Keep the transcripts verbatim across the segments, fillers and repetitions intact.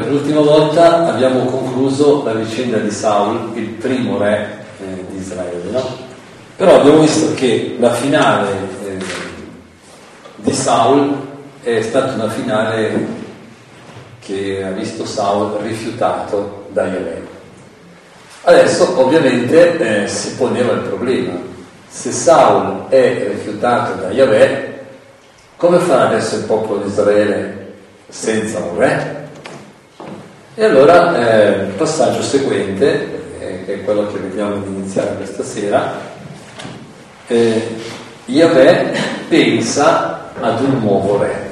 Per l'ultima volta abbiamo concluso la vicenda di Saul, il primo re eh, di Israele, no? Però abbiamo visto che la finale eh, di Saul è stata una finale che ha visto Saul rifiutato da Yahweh. Adesso ovviamente eh, si poneva il problema: se Saul è rifiutato da Yahweh, come farà adesso il popolo di Israele senza un re? E allora eh, il passaggio seguente, eh, che è quello che vediamo di iniziare questa sera, eh, Yahweh pensa ad un nuovo re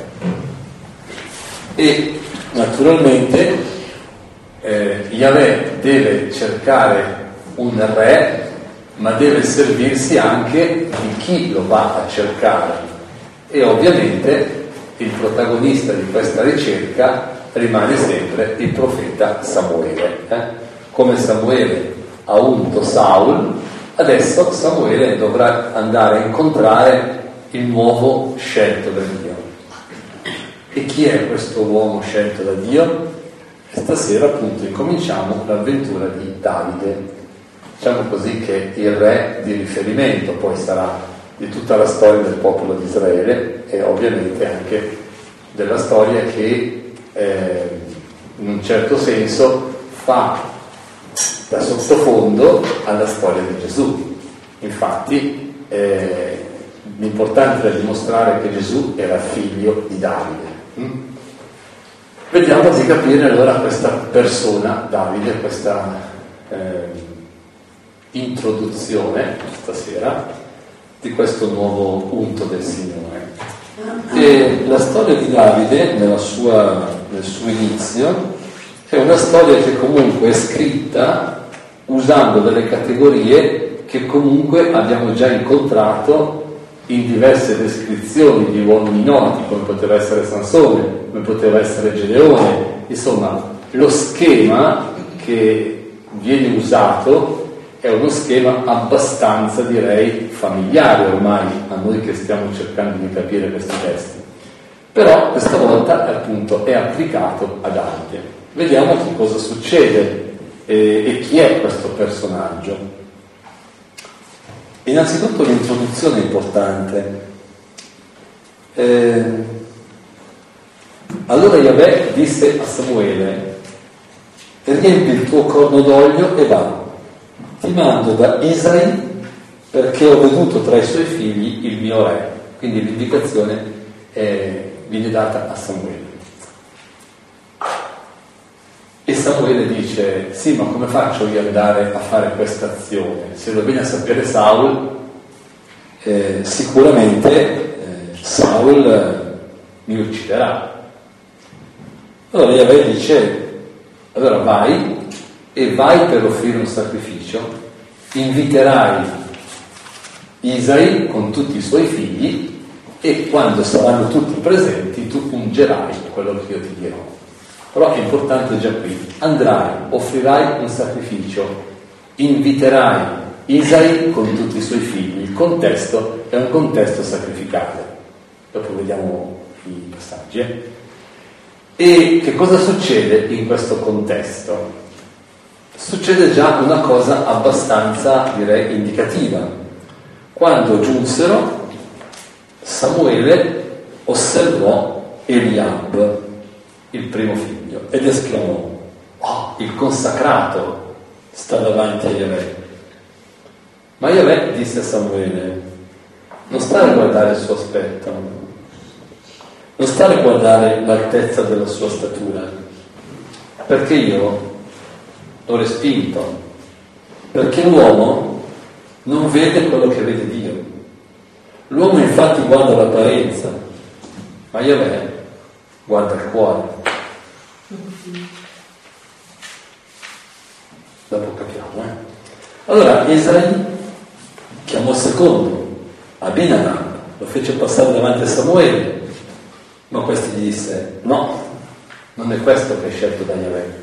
e naturalmente eh, Yahweh deve cercare un re, ma deve servirsi anche di chi lo va a cercare, e ovviamente il protagonista di questa ricerca rimane sempre il profeta Samuele. Eh? Come Samuele ha unto Saul, adesso Samuele dovrà andare a incontrare il nuovo scelto da Dio. E chi è questo uomo scelto da Dio? E stasera appunto incominciamo l'avventura di Davide, diciamo così, che il re di riferimento poi sarà di tutta la storia del popolo di Israele e ovviamente anche della storia che Eh, in un certo senso fa da sottofondo alla storia di Gesù. Infatti eh, l'importante è dimostrare che Gesù era figlio di Davide. mm? Vediamo di capire allora questa persona Davide, questa eh, introduzione stasera di questo nuovo unto del Signore. E la storia di Davide nella sua, nel suo inizio è una storia che comunque è scritta usando delle categorie che comunque abbiamo già incontrato in diverse descrizioni di uomini noti, come poteva essere Sansone, come poteva essere Gedeone. Insomma, lo schema che viene usato è uno schema abbastanza, direi, familiare ormai a noi che stiamo cercando di capire questi testi. Però questa volta appunto è applicato a Davide. Vediamo che cosa succede e, e chi è questo personaggio. Innanzitutto l'introduzione è importante. Eh, allora Yahweh disse a Samuele: riempi il tuo corno d'olio e va. Ti mando da Isai perché ho veduto tra i suoi figli il mio re. Quindi l'indicazione eh, viene data a Samuele. E Samuele dice: sì, ma come faccio io ad andare a fare questa azione? Se lo viene a sapere Saul, eh, sicuramente eh, Saul eh, mi ucciderà. Allora Yahweh dice: allora vai e vai per offrire un sacrificio, inviterai Isai con tutti i suoi figli e quando saranno tutti presenti tu ungerai quello che io ti dirò. Però è importante già qui: andrai, offrirai un sacrificio, inviterai Isai con tutti i suoi figli. Il contesto è un contesto sacrificale, dopo vediamo i passaggi. Eh? E che cosa succede in questo contesto? Succede già una cosa abbastanza, direi, indicativa. Quando giunsero, Samuele osservò Eliab, il primo figlio, ed esclamò: oh, il consacrato sta davanti a Yahweh. Ma Yahweh disse a Samuele: non stare a guardare il suo aspetto, non stare a guardare l'altezza della sua statura, perché io l'ho respinto, perché l'uomo non vede quello che vede Dio. L'uomo infatti guarda l'apparenza, ma Yahweh guarda il cuore. Dopo capiamo, eh? Allora Isai chiamò secondo Abinadab, lo fece passare davanti a Samuele, ma questo gli disse: no, non è questo che è scelto da Yahweh.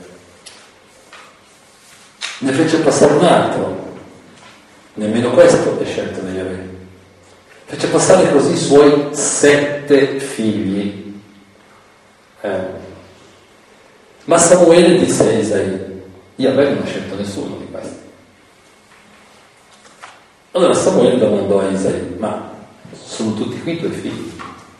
Ne fece passare un altro, nemmeno questo è scelto da Yahweh. Fece passare così i suoi sette figli. Eh. Ma Samuele disse a Isaia: Yahweh non ha scelto nessuno di questi. Allora Samuele domandò a Isaia: ma sono tutti qui i tuoi figli?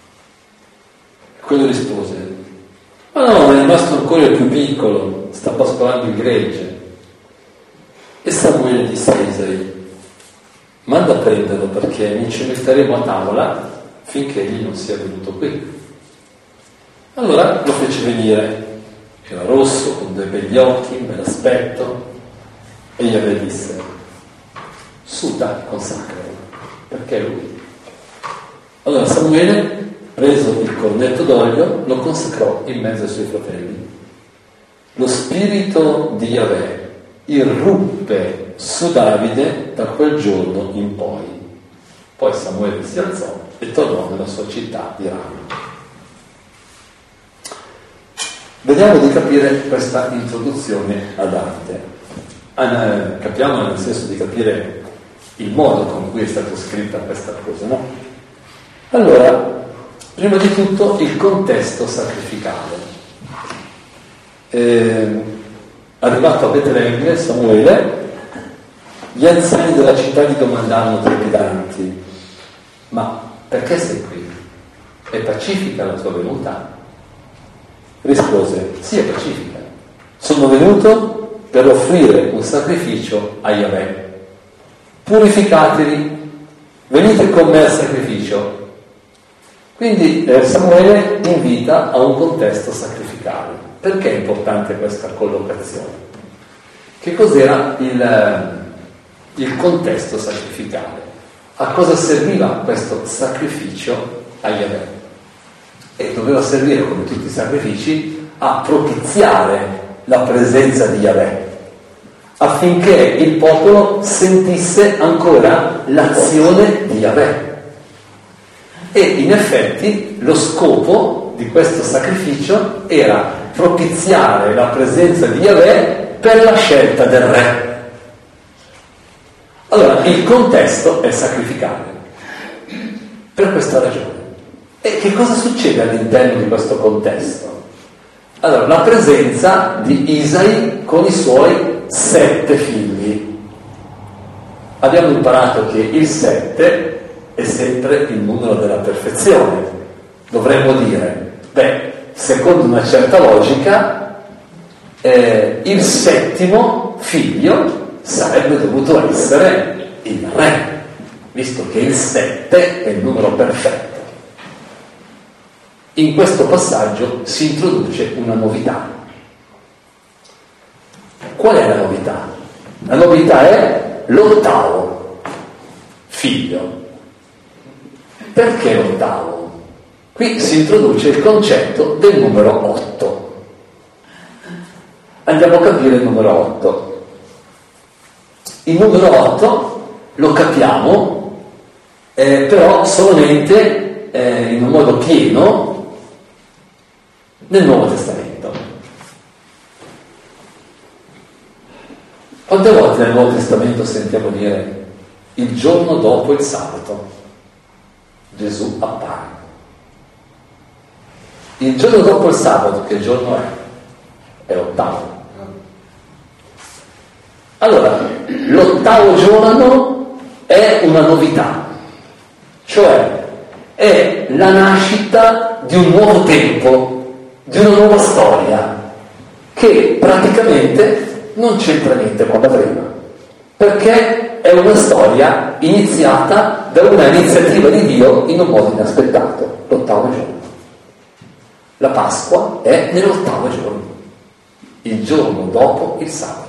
E quello rispose: ma no, è rimasto ancora il più piccolo, sta pascolando il gregge. E Samuele disse a Isaia: manda a prenderlo, perché mi ci metteremo a tavola finché egli non sia venuto qui. Allora lo fece venire, era rosso, con due begli occhi, un bel aspetto, e Yahweh disse: su, dai, consacralo, perché è lui. Allora Samuele, preso il cornetto d'olio, lo consacrò in mezzo ai suoi fratelli. Lo spirito di Yahweh irruppe su Davide da quel giorno in poi. Poi Samuele si alzò e tornò nella sua città di Rama. Vediamo di capire questa introduzione a Davide. Ah, capiamo nel senso di capire il modo con cui è stata scritta questa cosa, no? Allora, prima di tutto il contesto sacrificale. Eh, arrivato a Betlemme, Samuele, gli anziani della città gli domandarono trepidanti: ma perché sei qui? È pacifica la tua venuta? Rispose: sì, è pacifica. Sono venuto per offrire un sacrificio a Yahweh. Purificatevi, venite con me al sacrificio. Quindi eh, Samuele invita a un contesto sacrificale. Perché è importante questa collocazione? Che cos'era il, il contesto sacrificale? A cosa serviva questo sacrificio a Yahweh? E doveva servire, come tutti i sacrifici, a propiziare la presenza di Yahweh, affinché il popolo sentisse ancora l'azione di Yahweh. E in effetti lo scopo di questo sacrificio era propiziare la presenza di Yahweh per la scelta del re. Allora, il contesto è sacrificale per questa ragione. E che cosa succede all'interno di questo contesto? Allora, la presenza di Isai con i suoi sette figli. Abbiamo imparato che il sette è sempre il numero della perfezione. Dovremmo dire, beh, secondo una certa logica, eh, il settimo figlio sarebbe dovuto essere il re, visto che il sette è il numero perfetto. In questo passaggio si introduce una novità. Qual è la novità? La novità è l'ottavo figlio. Perché l'ottavo? Qui si introduce il concetto del numero otto. Andiamo a capire il numero otto. Il numero otto lo capiamo, eh, però solamente eh, in un modo pieno nel Nuovo Testamento. Quante volte nel Nuovo Testamento sentiamo dire il giorno dopo il sabato Gesù appare? Il giorno dopo il sabato che giorno è? È l'ottavo. Allora, l'ottavo giorno è una novità, cioè è la nascita di un nuovo tempo, di una nuova storia che praticamente non c'entra niente con la prima, perché è una storia iniziata da una iniziativa di Dio in un modo inaspettato, l'ottavo giorno. La Pasqua è nell'ottavo giorno, il giorno dopo il sabato.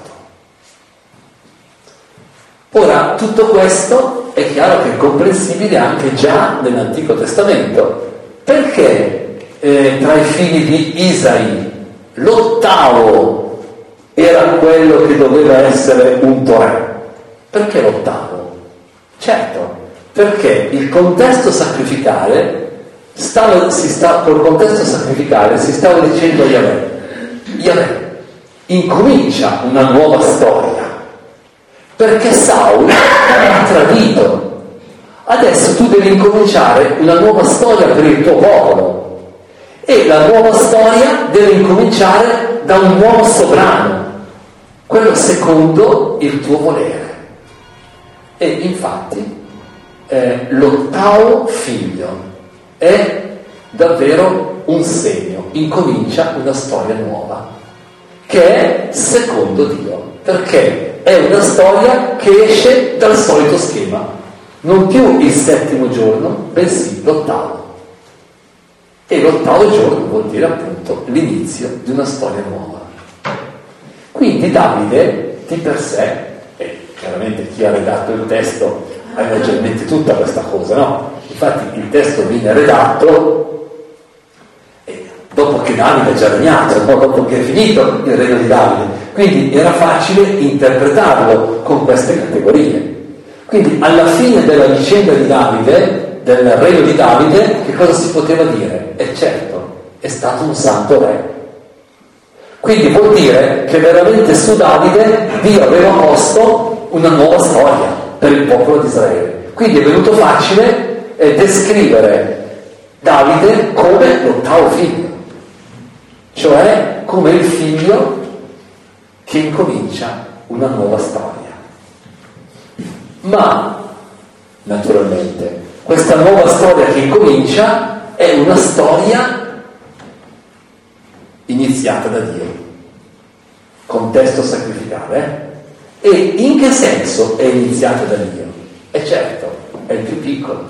Ora, tutto questo è chiaro che è comprensibile anche già nell'Antico Testamento, perché Eh, tra i figli di Isai l'ottavo era quello che doveva essere unto re. Perché l'ottavo? Certo, perché il contesto sacrificale stava, si sta, col contesto sacrificale si stava dicendo a Yahweh: Yahweh, incomincia una nuova storia, perché Saul ha tradito. Adesso tu devi incominciare una nuova storia per il tuo popolo. E la nuova storia deve incominciare da un uomo sovrano, quello secondo il tuo volere. E infatti eh, l'ottavo figlio è davvero un segno, incomincia una storia nuova, che è secondo Dio, perché è una storia che esce dal solito schema, non più il settimo giorno, bensì l'ottavo. E l'ottavo giorno vuol dire appunto l'inizio di una storia nuova. Quindi Davide di per sé, e chiaramente chi ha redatto il testo aveva già in mente tutta questa cosa, no? Infatti il testo viene redatto e dopo che Davide ha già regnato, no? Dopo che è finito il regno di Davide, quindi era facile interpretarlo con queste categorie. Quindi alla fine della vicenda di Davide, del regno di Davide, che cosa si poteva dire? E certo, è stato un santo re. Quindi vuol dire che veramente su Davide Dio aveva posto una nuova storia per il popolo di Israele. Quindi è venuto facile eh, descrivere Davide come l'ottavo figlio, cioè come il figlio che incomincia una nuova storia. Ma, naturalmente, questa nuova storia che incomincia è una storia iniziata da Dio, contesto sacrificale. Eh? E in che senso è iniziata da Dio? E certo, è il più piccolo.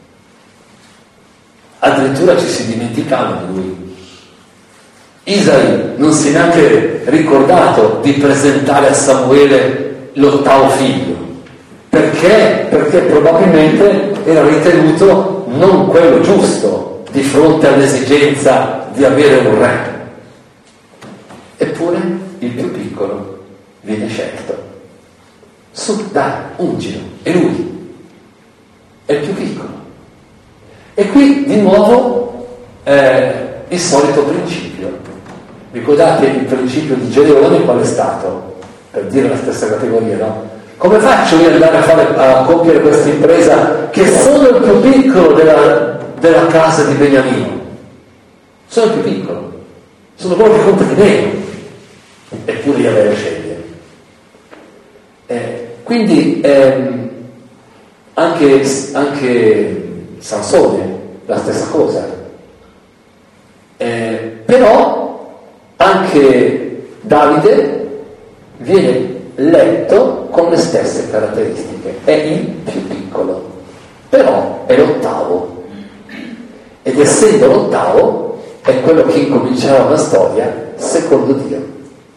Addirittura ci si dimenticava di lui. Isai non si è neanche ricordato di presentare a Samuele l'ottavo figlio. Perché? Perché probabilmente era ritenuto non quello giusto di fronte all'esigenza di avere un re. Eppure il più piccolo viene scelto. Su, dai, ungilo, è lui, è il più piccolo. E qui di nuovo eh, il solito principio. Ricordate il principio di Gedeone qual è stato? Per dire la stessa categoria, no? Come faccio io ad andare a, fare, a compiere questa impresa che sono il più piccolo della, della casa di Beniamino? Sono il più piccolo, sono quello che conta di meno, eppure io avevo sceglie. Eh, quindi ehm, anche, anche Sansone la stessa cosa. Eh, però anche Davide viene letto con le stesse caratteristiche, è il più piccolo, però è l'ottavo, ed essendo l'ottavo è quello che incomincerà una storia secondo Dio.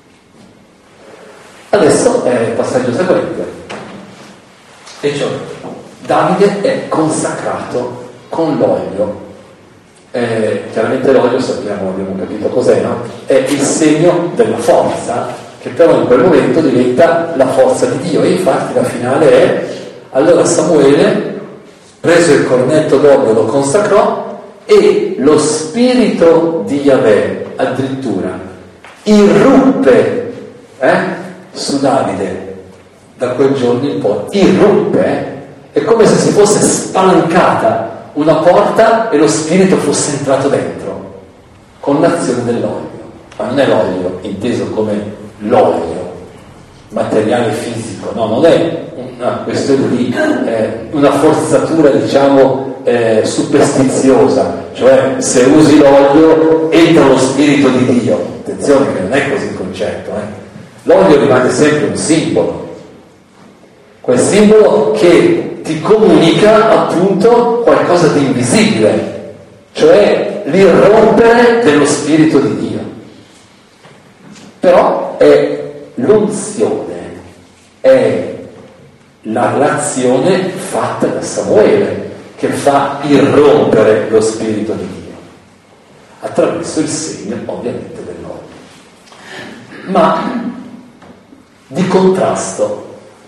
Adesso è il passaggio seguente, e cioè Davide è consacrato con l'olio. Eh, chiaramente l'olio, sappiamo, abbiamo capito cos'è, no? È il segno della forza, che però in quel momento diventa la forza di Dio. E infatti la finale è: allora Samuele, preso il cornetto d'olio, lo consacrò, e lo spirito di Yahweh addirittura irruppe eh, su Davide da quel giorno in poi. Irruppe, eh? È come se si fosse spalancata una porta e lo spirito fosse entrato dentro con l'azione dell'olio. Ma non è l'olio inteso come l'olio materiale fisico, no, non è una questione di eh, una forzatura, diciamo, eh, superstiziosa, cioè se usi l'olio entra lo spirito di Dio. Attenzione che non è così il concetto, eh. L'olio rimane sempre un simbolo, quel simbolo che ti comunica appunto qualcosa di invisibile, cioè l'irrompere dello spirito di Dio. Però è l'unzione, è la relazione fatta da Samuele che fa irrompere lo spirito di Dio attraverso il segno ovviamente dell'olio. Ma di contrasto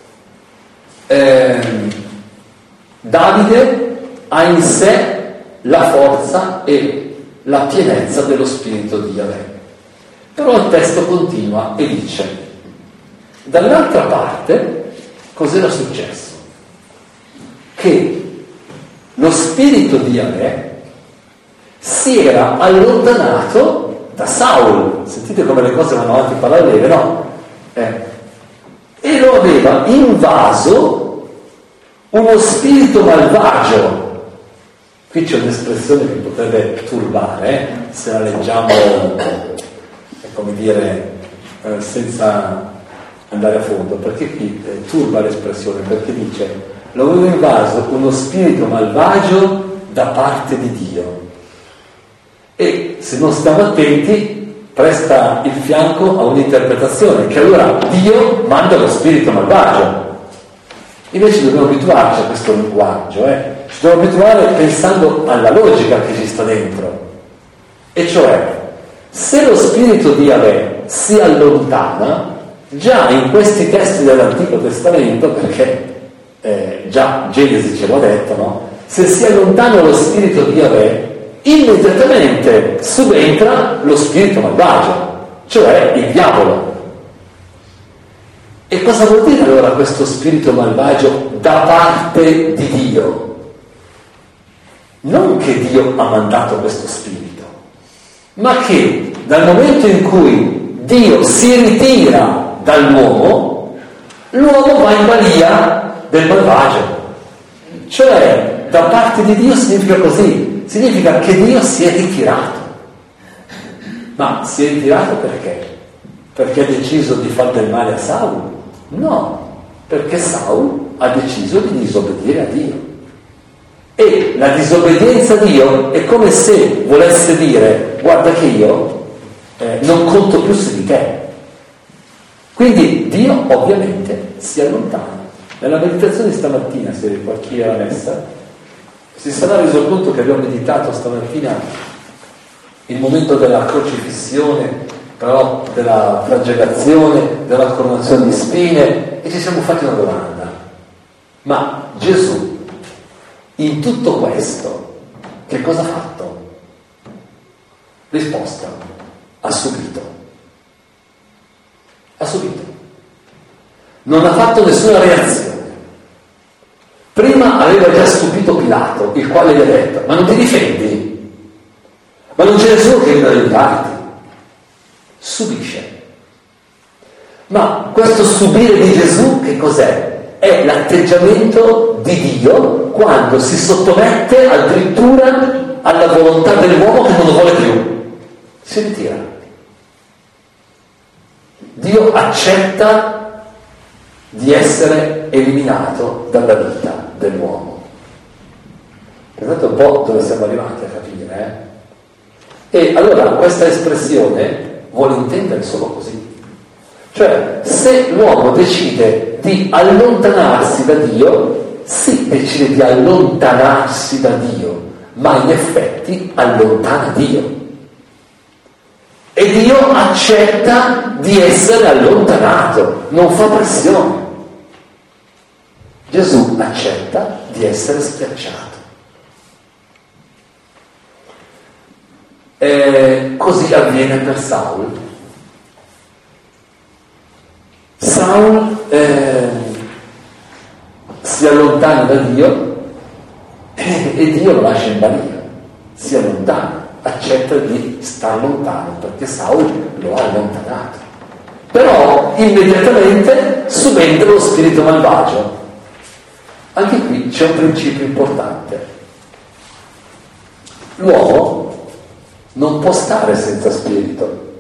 ehm, Davide ha in sé la forza e la pienezza dello spirito di Yahweh. Però il testo continua e dice: dall'altra parte cos'era successo? Che lo spirito di Yahweh si era allontanato da Saul. Sentite come le cose vanno avanti parallele, no? Eh. E lo aveva invaso uno spirito malvagio. Qui c'è un'espressione che potrebbe turbare, eh? Se la leggiamo, come dire, eh, senza andare a fondo, perché qui eh, turba l'espressione, perché dice lo aveva invaso uno spirito malvagio da parte di Dio. E se non stiamo attenti presta il fianco a un'interpretazione che allora Dio manda lo spirito malvagio. Invece dobbiamo abituarci a questo linguaggio, eh? Ci dobbiamo abituare pensando alla logica che ci sta dentro, e cioè se lo spirito di Yahweh si allontana, già in questi testi dell'Antico Testamento, perché eh, già Genesi ce l'ha detto, no? Se si allontana lo spirito di Yahweh, immediatamente subentra lo spirito malvagio, cioè il diavolo. E cosa vuol dire allora questo spirito malvagio da parte di Dio? Non che Dio ha mandato questo spirito, ma che dal momento in cui Dio si ritira dall'uomo, l'uomo va in balia del malvagio. Cioè, da parte di Dio significa così, significa che Dio si è ritirato. Ma si è ritirato perché? Perché ha deciso di fare del male a Saul? No, perché Saul ha deciso di disobbedire a Dio. E la disobbedienza a Dio è come se volesse dire: guarda che io eh, non conto più su di te. Quindi Dio ovviamente si allontana. Nella meditazione di stamattina, se chi era messa, si sarà reso conto che abbiamo meditato stamattina il momento della crocifissione, però della flagellazione, della coronazione di spine, e ci siamo fatti una domanda: ma Gesù in tutto questo che cosa ha fatto? Risposta: ha subito. Ha subito. Non ha fatto nessuna reazione. Prima aveva già stupito Pilato, il quale gli ha detto: ma non ti difendi? Ma non c'è nessuno che viene ad aiutarti. Subisce. Ma questo subire di Gesù che cos'è? È l'atteggiamento di Dio quando si sottomette addirittura alla volontà dell'uomo che non lo vuole più. Si ritira. Dio accetta di essere eliminato dalla vita dell'uomo. Pensate un po' dove siamo arrivati a capire, eh? E allora questa espressione vuole intendere solo così. Cioè, se l'uomo decide di allontanarsi da Dio, sì, decide di allontanarsi da Dio, ma in effetti allontana Dio. E Dio accetta di essere allontanato, non fa pressione. Gesù accetta di essere schiacciato. E così avviene per Saul. Saul eh, si allontana da Dio e, e Dio lo lascia in balia, si allontana, accetta di star lontano perché Saul lo ha allontanato. Però immediatamente subentra lo spirito malvagio. Anche qui c'è un principio importante. L'uomo non può stare senza spirito.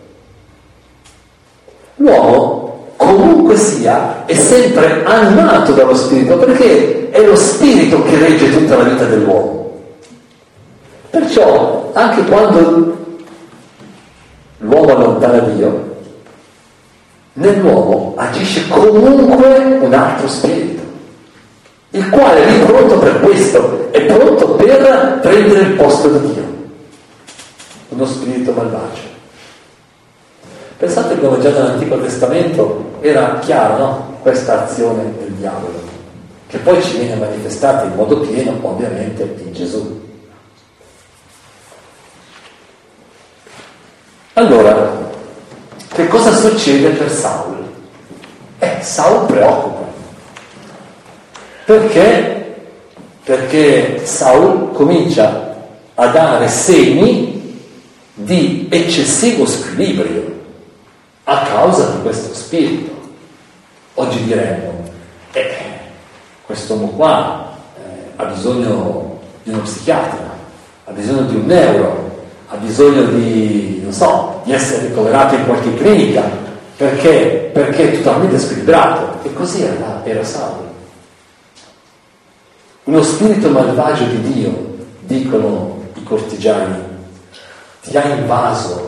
L'uomo, comunque sia, è sempre animato dallo spirito, perché è lo spirito che regge tutta la vita dell'uomo. Perciò, anche quando l'uomo allontana Dio, nell'uomo agisce comunque un altro spirito, il quale è lì pronto per questo, è pronto per prendere il posto di Dio. Uno spirito malvagio. Pensate come già nell'Antico Testamento era chiaro, no? Questa azione del diavolo, che poi ci viene manifestata in modo pieno, ovviamente, in Gesù. Allora, che cosa succede per Saul? Eh, Saul preoccupa. Perché? Perché Saul comincia a dare segni di eccessivo squilibrio a causa di questo spirito. Oggi diremmo, eh, quest'uomo qua eh, ha bisogno di uno psichiatra, ha bisogno di un neuro, ha bisogno di, non so, di essere ricoverato in qualche clinica, perché, perché è totalmente squilibrato. E così era, era Saulo. Uno spirito malvagio di Dio, dicono i cortigiani, ti ha invaso.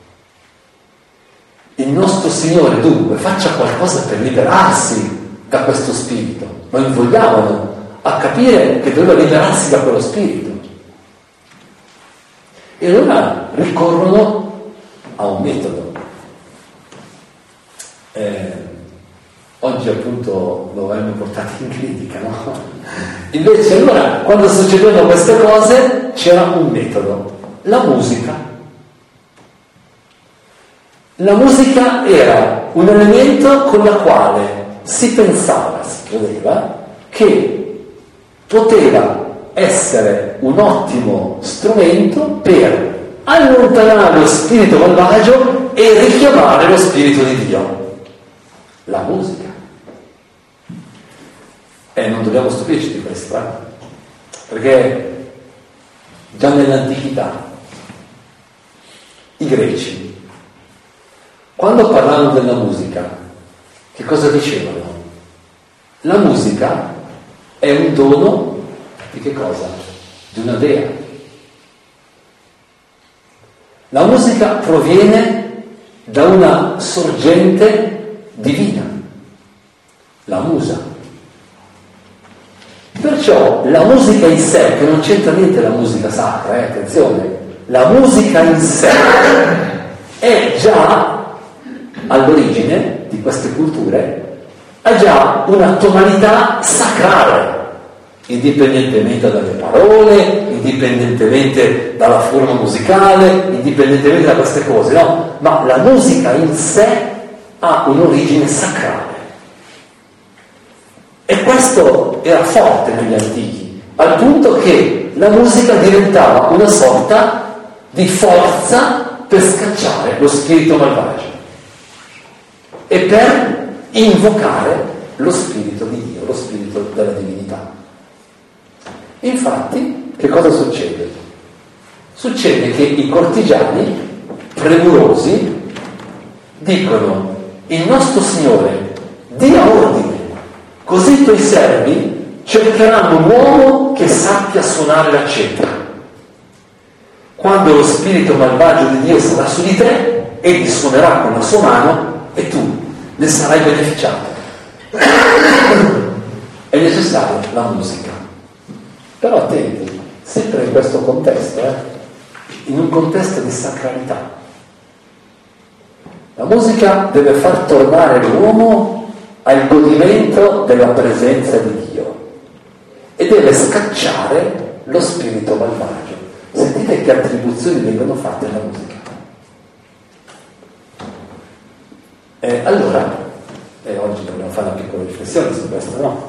Il nostro Signore dunque faccia qualcosa per liberarsi da questo spirito. Lo invogliavano a capire che doveva liberarsi da quello spirito. E allora ricorrono a un metodo. Eh, oggi appunto lo avremmo portato in clinica, no? Invece allora, quando succedevano queste cose, c'era un metodo, la musica. La musica era un elemento con la quale si pensava, si credeva, che poteva essere un ottimo strumento per allontanare lo spirito malvagio e richiamare lo spirito di Dio. La musica. E non dobbiamo stupirci di questo, eh? Perché già nell'antichità i greci, quando parlavano della musica, che cosa dicevano? La musica è un dono di che cosa? Di una dea. La musica proviene da una sorgente divina, la musa. Perciò la musica in sé, che non c'entra niente la musica sacra, eh, attenzione, la musica in sé è già all'origine di queste culture, ha già una tonalità sacrale, indipendentemente dalle parole, indipendentemente dalla forma musicale, indipendentemente da queste cose, no? Ma la musica in sé ha un'origine sacrale. E questo era forte negli antichi, al punto che la musica diventava una sorta di forza per scacciare lo spirito malvagio e per invocare lo spirito di Dio, lo spirito della divinità. Infatti, che cosa succede? Succede che i cortigiani premurosi dicono: il nostro Signore dia ordine, così i tuoi servi cercheranno un uomo che sappia suonare la citra. Quando lo spirito malvagio di Dio sarà su di te, egli suonerà con la sua mano e tu ne sarai beneficiato. È necessaria la musica. Però attenti, sempre in questo contesto, eh, in un contesto di sacralità. La musica deve far tornare l'uomo al godimento della presenza di Dio e deve scacciare lo spirito malvagio. Sentite che attribuzioni vengono fatte alla musica. E allora, e oggi dobbiamo fare una piccola riflessione su questo, no?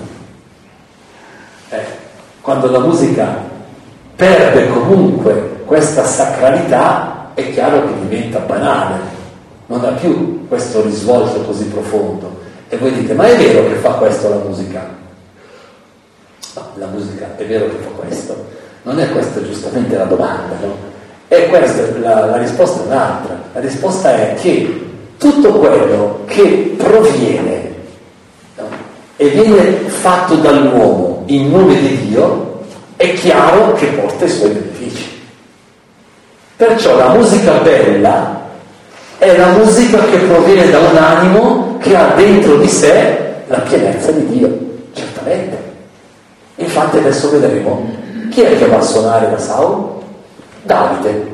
Eh, quando la musica perde comunque questa sacralità, è chiaro che diventa banale, non ha più questo risvolto così profondo. E voi dite: ma è vero che fa questo la musica? No, la musica è vero che fa questo. Non è questa giustamente la domanda, no? E questa, la, la risposta è un'altra. La risposta è che tutto quello che proviene, no, e viene fatto dall'uomo in nome di Dio, è chiaro che porta i suoi benefici. Perciò la musica bella è la musica che proviene da un animo che ha dentro di sé la pienezza di Dio, certamente. Infatti adesso vedremo chi è che va a suonare da Saulo? Davide.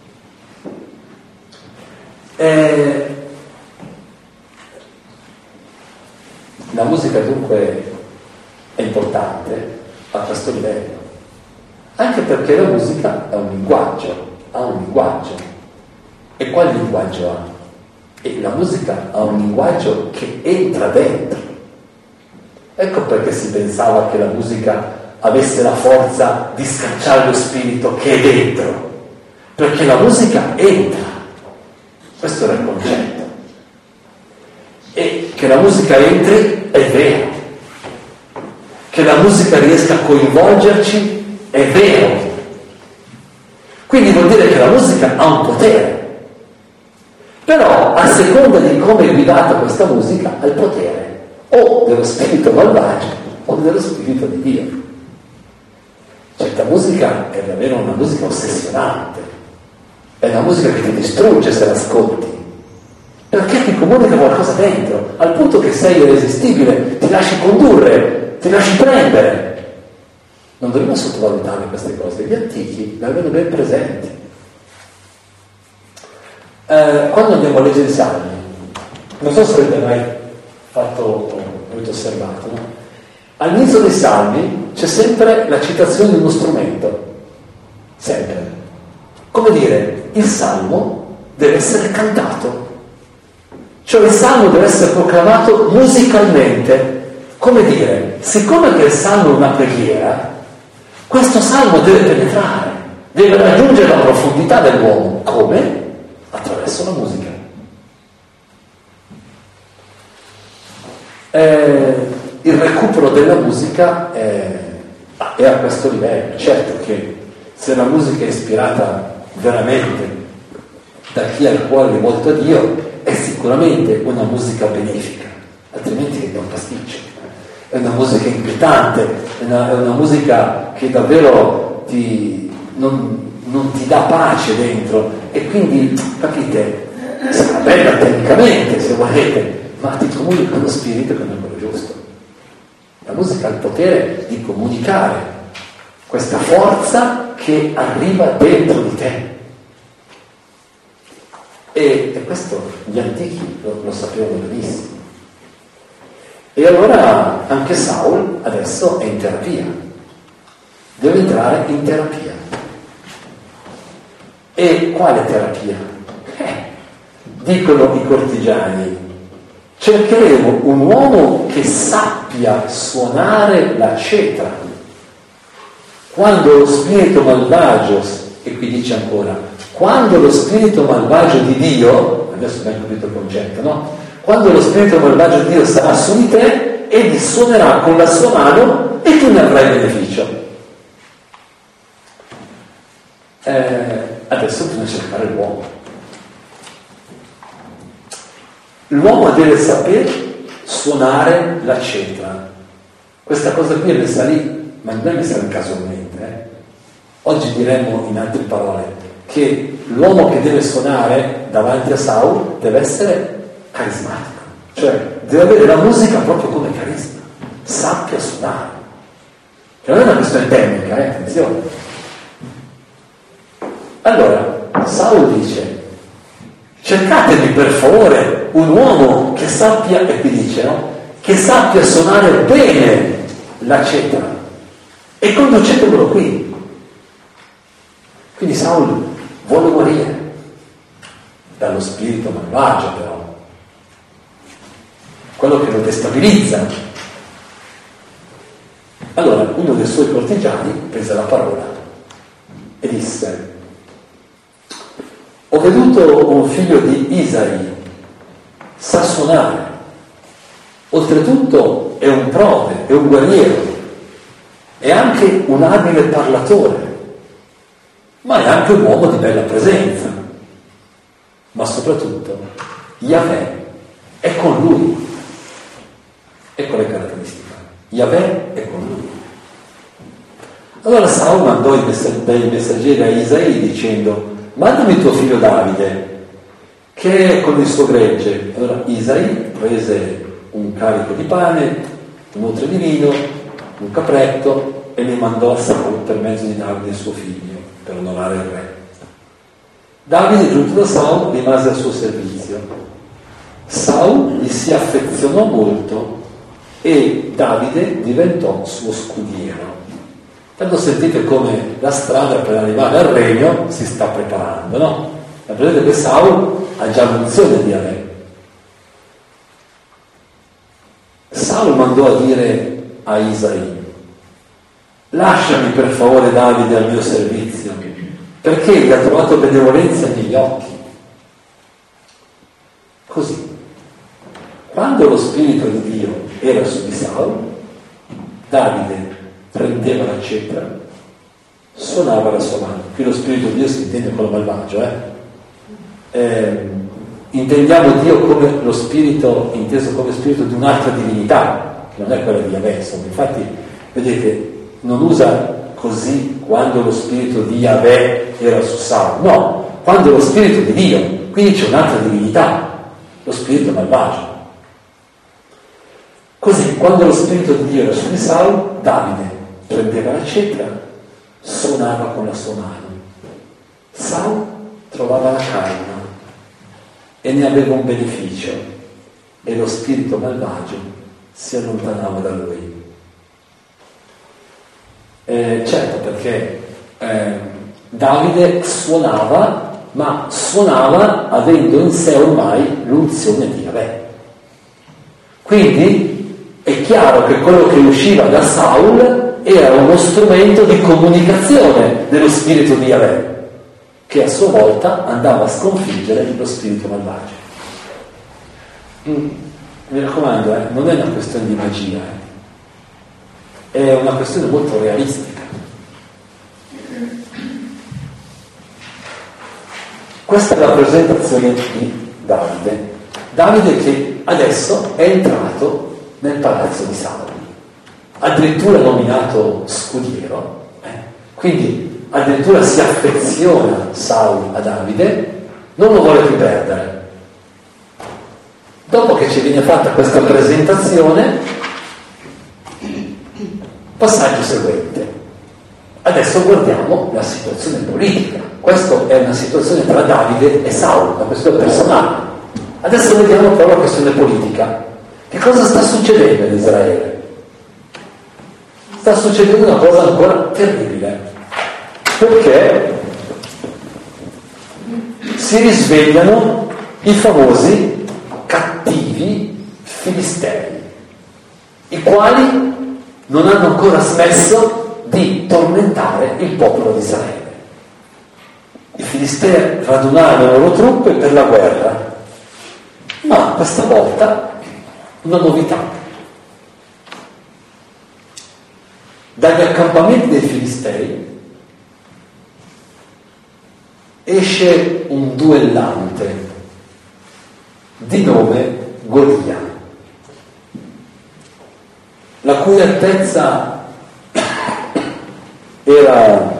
Eh, la musica dunque è importante a questo livello, anche perché la musica è un linguaggio, ha un linguaggio. E quale linguaggio ha? E la musica ha un linguaggio che entra dentro. Ecco perché si pensava che la musica avesse la forza di scacciare lo spirito che è dentro. perché la musica entra, questo era il concetto, e che la musica entri è vero, che la musica riesca a coinvolgerci è vero, quindi vuol dire che la musica ha un potere, però a seconda di come è guidata questa musica ha il potere o dello spirito malvagio o dello spirito di Dio. Certa musica è davvero una musica ossessionante, è una musica che ti distrugge se l'ascolti, perché ti comunica qualcosa dentro, al punto che sei irresistibile, ti lasci condurre, ti lasci prendere. Non dobbiamo sottovalutare queste cose, gli antichi le avevano ben presenti. Eh, quando andiamo a leggere i Salmi, non so se avete mai fatto, avete osservato, no? All'inizio dei Salmi c'è sempre la citazione di uno strumento, sempre. Come dire, il Salmo deve essere cantato, cioè il Salmo deve essere proclamato musicalmente. Come dire, siccome che il Salmo è una preghiera, questo Salmo deve penetrare, deve raggiungere la profondità dell'uomo. Come? Attraverso la musica. Eh, il recupero della musica è, è a questo livello. Certo che se la musica è ispirata veramente da chi ha il cuore rivolto a Dio, è sicuramente una musica benefica, altrimenti è un pasticcio. È una musica inquietante, è una, è una musica che davvero ti, non, non ti dà pace dentro, e quindi, capite, sarà bella tecnicamente se volete, ma ti comunica lo spirito che non è quello giusto. La musica ha il potere di comunicare questa forza che arriva dentro di te, e, e questo gli antichi lo, lo sapevano benissimo. E allora anche Saul adesso è in terapia, deve entrare in terapia. E quale terapia? Eh, dicono i cortigiani, cercheremo un uomo che sappia suonare la cetra. Quando lo spirito malvagio, e qui dice ancora, quando lo spirito malvagio di Dio, adesso abbiamo capito il concetto, no? Quando lo spirito malvagio di Dio sarà su di te, egli suonerà con la sua mano e tu ne avrai beneficio. Eh, adesso bisogna cercare l'uomo. L'uomo deve saper suonare la cetra. Questa cosa qui è messa lì, ma non è messa lì casualmente. Eh? Oggi diremmo in altre parole che l'uomo che deve suonare davanti a Saul deve essere carismatico, cioè deve avere la musica proprio come carisma, sappia suonare, che non è una questione tecnica, eh? Attenzione. Allora Saul dice, cercatemi per favore un uomo che sappia, e qui dice, no? Che sappia suonare bene la cetra, e conducetemelo qui. Quindi Saul vuole morire dallo spirito malvagio, però quello che lo destabilizza. Allora uno dei suoi cortigiani prese la parola e disse, ho veduto un figlio di Isai, sa suonare, oltretutto è un prode, è un guerriero, è anche un abile parlatore, ma è anche un uomo di bella presenza, ma soprattutto Yahweh è con lui. Ecco le caratteristiche. Yahweh è con lui. Allora Saul mandò dei messaggeri a Isaì dicendo, mandami tuo figlio Davide che è con il suo gregge. Allora Isaì prese un carico di pane, un otre di vino, un capretto, e li mandò a Saul per mezzo di Davide suo figlio, per onorare il re. Davide, giunto da Saul, rimase al suo servizio. Saul gli si affezionò molto e Davide diventò suo scudiero. Quando sentite come la strada per arrivare al regno si sta preparando, no? La vedete che Saul ha già l'unzione di Yahweh. Saul mandò a dire a Isaì, lasciami per favore Davide al mio servizio, perché gli ha trovato benevolenza negli occhi. Così, quando lo Spirito di Dio era su di Saul, Davide prendeva la cetra, suonava la sua mano. Qui lo Spirito di Dio si intende quello malvagio, eh? Eh, intendiamo Dio come lo Spirito, inteso come Spirito di un'altra divinità, che non è quella di Yahweh, insomma. Infatti, vedete, non usa così quando lo Spirito di Yahweh era su Saul, no, quando lo Spirito di Dio, quindi c'è un'altra divinità, lo Spirito malvagio. Così, quando lo Spirito di Dio era su di Saul, Davide prendeva la cetra, suonava con la sua mano. Saul trovava la calma e ne aveva un beneficio, e lo spirito malvagio si allontanava da lui. Eh, certo, perché eh, Davide suonava, ma suonava avendo in sé ormai l'unzione di Yahweh. Quindi è chiaro che quello che usciva da Saul era uno strumento di comunicazione dello spirito di Yahweh, che a sua volta andava a sconfiggere lo spirito malvagio. Mm, mi raccomando, eh, non è una questione di magia, eh. È una questione molto realistica. Questa è la presentazione di Davide. Davide che adesso è entrato nel palazzo di Saul, addirittura nominato scudiero, eh. Quindi addirittura si affeziona Saul a Davide, non lo vuole più perdere. Dopo che ci viene fatta questa presentazione, passaggio seguente. Adesso guardiamo la situazione politica. Questa è una situazione tra Davide e Saul, una questione personale. Adesso vediamo però la questione politica. Che cosa sta succedendo in Israele? Sta succedendo una cosa ancora terribile. Perché si risvegliano i famosi cattivi filistei, i quali non hanno ancora smesso di tormentare il popolo di Israele. I filistei radunarono le loro truppe per la guerra, ma questa volta una novità. Dagli accampamenti dei filistei esce un duellante di nome Golia, la cui altezza era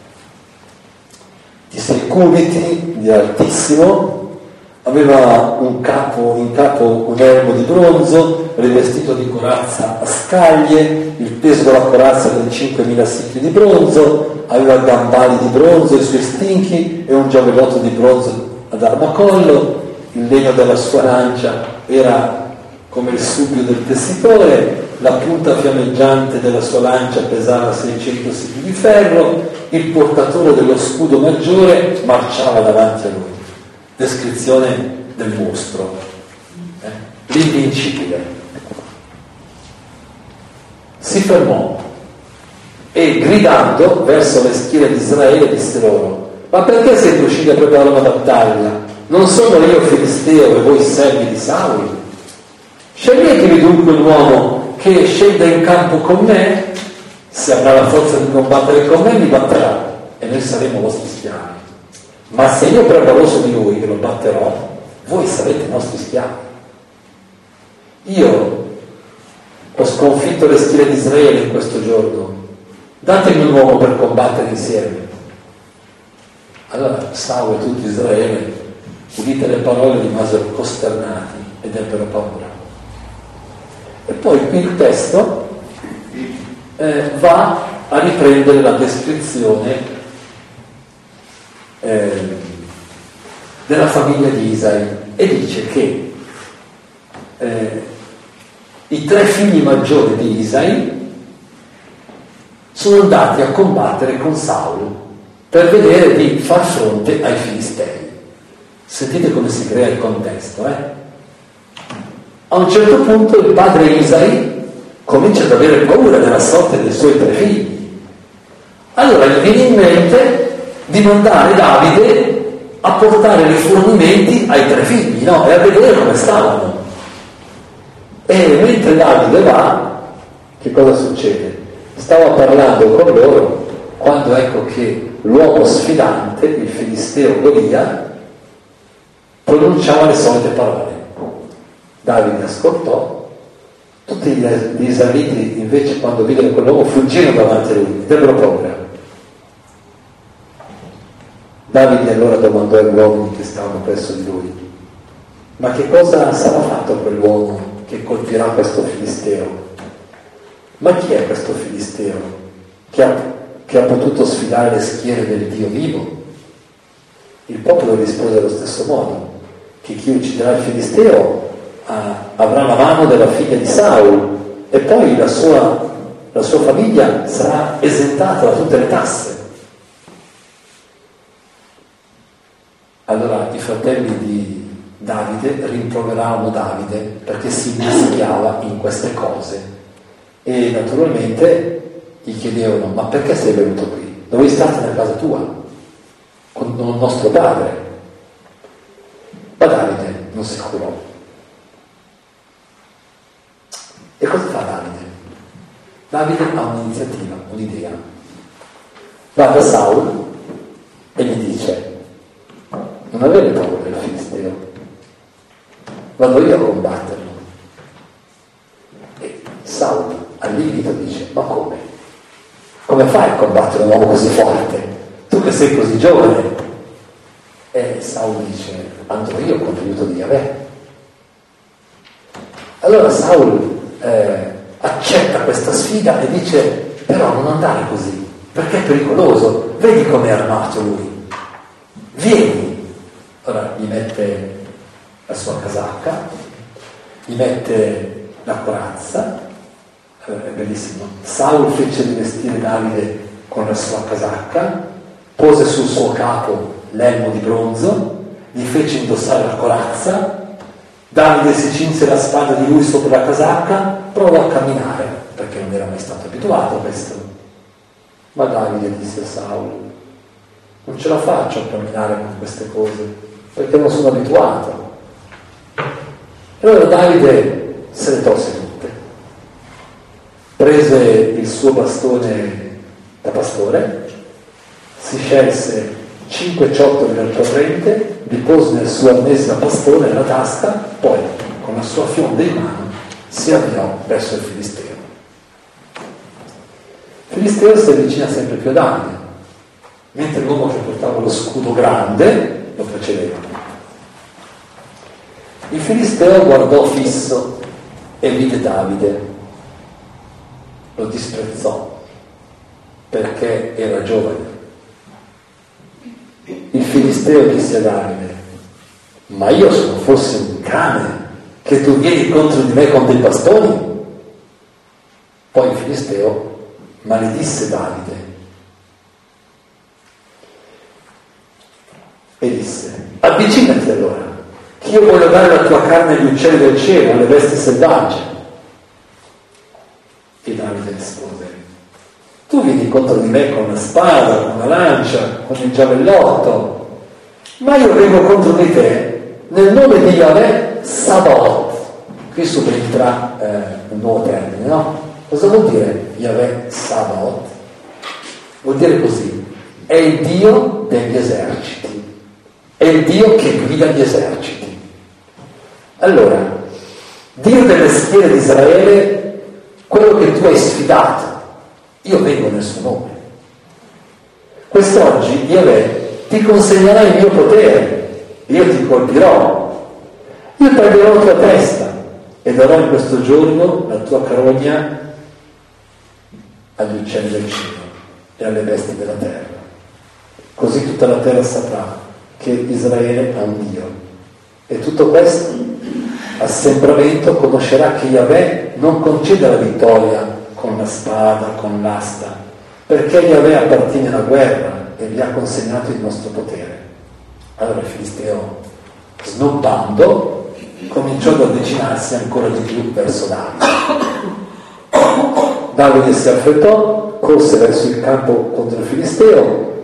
di sei cubiti di altissimo, aveva un capo, in capo un elmo di bronzo rivestito di corazza a scaglie, il peso della corazza era di cinquemila sicli di bronzo, aveva gambali di bronzo, i suoi stinchi e un giavellotto di bronzo ad armacollo, il legno della sua lancia era come il subbio del tessitore, la punta fiammeggiante della sua lancia pesava seicento sicli di ferro, il portatore dello scudo maggiore marciava davanti a lui. Descrizione del mostro, eh? L'invincibile. Si fermò e gridando verso le schiere di Israele disse loro: ma perché siete usciti a preparare una battaglia? Non sono io filisteo e voi servi di Saul? Sceglietevi dunque un uomo che scenda in campo con me, se avrà la forza di combattere con me mi batterà e noi saremo vostri schiavi. Ma se io preparerò su di lui e lo batterò, voi sarete i nostri schiavi. Io ho sconfitto le schiere di Israele in questo giorno, datemi un uomo per combattere insieme. Allora Saul e tutto Israele, udite le parole, rimasero costernati ed ebbero paura. E poi qui il testo eh, va a riprendere la descrizione eh, della famiglia di Isai e dice che eh, i tre figli maggiori di Isai sono andati a combattere con Saul per vedere di far fronte ai filistei. Sentite come si crea il contesto, eh? A un certo punto il padre Isai comincia ad avere paura della sorte dei suoi tre figli. Allora gli viene in mente di mandare Davide a portare i rifornimenti ai tre figli, no? E a vedere come stavano. E mentre Davide va, che cosa succede? Stava parlando con loro quando ecco che l'uomo sfidante, il filisteo Golia, pronunciava le solite parole. Davide ascoltò, tutti gli israeliti invece quando videro quell'uomo fuggirono davanti a lui, ebbero paura. Davide allora domandò agli uomini che stavano presso di lui: ma che cosa sarà fatto quell'uomo che colpirà questo filisteo? Ma chi è questo filisteo che ha, che ha potuto sfidare le schiere del Dio vivo? Il popolo rispose allo stesso modo, che chi ucciderà il filisteo ah, avrà la mano della figlia di Saul e poi la sua, la sua famiglia sarà esentata da tutte le tasse. Allora i fratelli di Davide rimproveravano Davide perché si mischiava in queste cose e naturalmente gli chiedevano: ma perché sei venuto qui? Dovevi startene a casa tua con il nostro padre. Ma Davide non si curò. E cosa fa Davide? Davide ha un'iniziativa, un'idea. Va da Saul e gli dice: non avere paura del filisteo, vado io a combatterlo. E Saul allibito dice: ma come? Come fai a combattere un uomo così forte? Tu che sei così giovane? E Saul dice: andrò io con l'aiuto di Yahweh. Allora Saul eh, accetta questa sfida e dice: però non andare così, perché è pericoloso, vedi com'è armato lui, vieni. Allora gli mette la sua casacca, gli mette la corazza, eh, è bellissimo. Saul fece rivestire Davide con la sua casacca, pose sul suo capo l'elmo di bronzo, gli fece indossare la corazza, Davide si cinse la spada di lui sopra la casacca, provò a camminare, perché non era mai stato abituato a questo. Ma Davide disse a Saul: non ce la faccio a camminare con queste cose, perché non sono abituato. E allora Davide se le tolse tutte, prese il suo bastone da pastore, si scelse cinque ciottoli dal torrente, li pose nel suo arnese da pastore nella tasca, poi con la sua fionda in mano si avviò verso il filisteo. Il filisteo si avvicina sempre più a Davide, mentre l'uomo che portava lo scudo grande lo precedeva. Il filisteo guardò fisso e vide Davide, lo disprezzò perché era giovane. Il filisteo disse a Davide: ma io sono forse un cane che tu vieni contro di me con dei bastoni? Poi il filisteo maledisse Davide e disse: avvicinati allora, che io voglio dare la tua carne agli uccelli del cielo, alle bestie selvagge. E Davide rispose: tu vieni contro di me con la spada, con la lancia, con il giavellotto, ma io vengo contro di te nel nome di Yahweh Sabaoth. Qui subentra eh, un nuovo termine, no? Cosa vuol dire Yahweh Sabaoth? Vuol dire così: è il Dio degli eserciti, è il Dio che guida gli eserciti. Allora, Dio delle schiere di Israele, quello che tu hai sfidato, io vengo nel suo nome. Quest'oggi Yahweh ti consegnerà il mio potere, io ti colpirò, io taglierò la tua testa e darò in questo giorno la tua carogna agli uccelli del cielo e alle bestie della terra. Così tutta la terra saprà che Israele ha un Dio. E tutto questo assembramento conoscerà che Yahweh non concede la vittoria con la spada, con l'asta, perché Yahweh appartiene alla guerra e vi ha consegnato il nostro potere. Allora il filisteo, snobbando, cominciò ad avvicinarsi ancora di più verso Davide. Davide si affrettò, corse verso il campo contro il filisteo,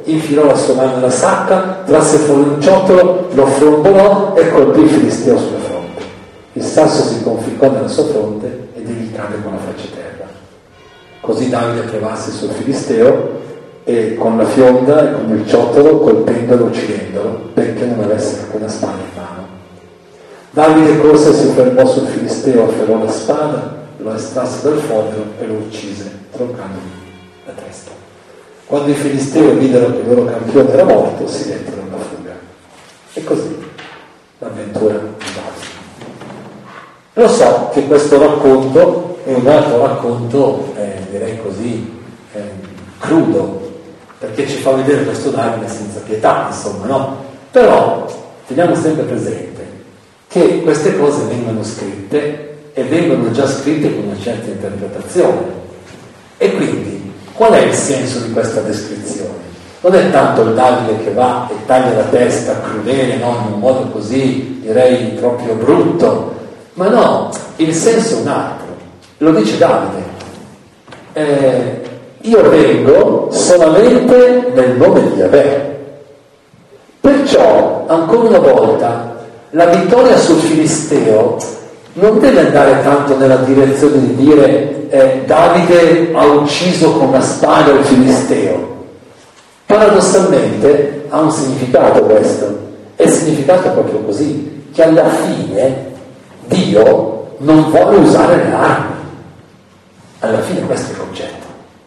infilò la sua mano nella sacca, trasse fuori un ciottolo, lo frombolò e colpì il filisteo sulla fronte. Il sasso si conficcò nella sua fronte ed egli cadde con la faccia a terra. Così Davide prevalse sul filisteo e con la fionda e con il ciottolo colpendolo e uccidendolo, benché non avesse alcuna spada in mano. Davide corse e si fermò sul filisteo, afferrò la spada, lo estrasse dal fodero e lo uccise, troncandogli la testa. Quando i filistei videro che il loro campione era morto, si dettero alla fuga. E così l'avventura di Davide. Lo so che questo racconto è un altro racconto, eh, direi così, eh, crudo, perché ci fa vedere questo Davide senza pietà, insomma, no? Però teniamo sempre presente che queste cose vengono scritte e vengono già scritte con una certa interpretazione. E quindi, qual è il senso di questa descrizione? Non è tanto il Davide che va e taglia la testa crudele, no? In un modo così, direi, proprio brutto, ma no, il senso è un altro. Lo dice Davide. Eh, io vengo solamente nel nome di Yahweh. Perciò, ancora una volta, la vittoria sul Filisteo non deve andare tanto nella direzione di dire eh, Davide ha ucciso con una spada il Filisteo. Paradossalmente ha un significato questo, è il significato proprio così, che alla fine Dio non vuole usare le armi. Alla fine questo è il concetto.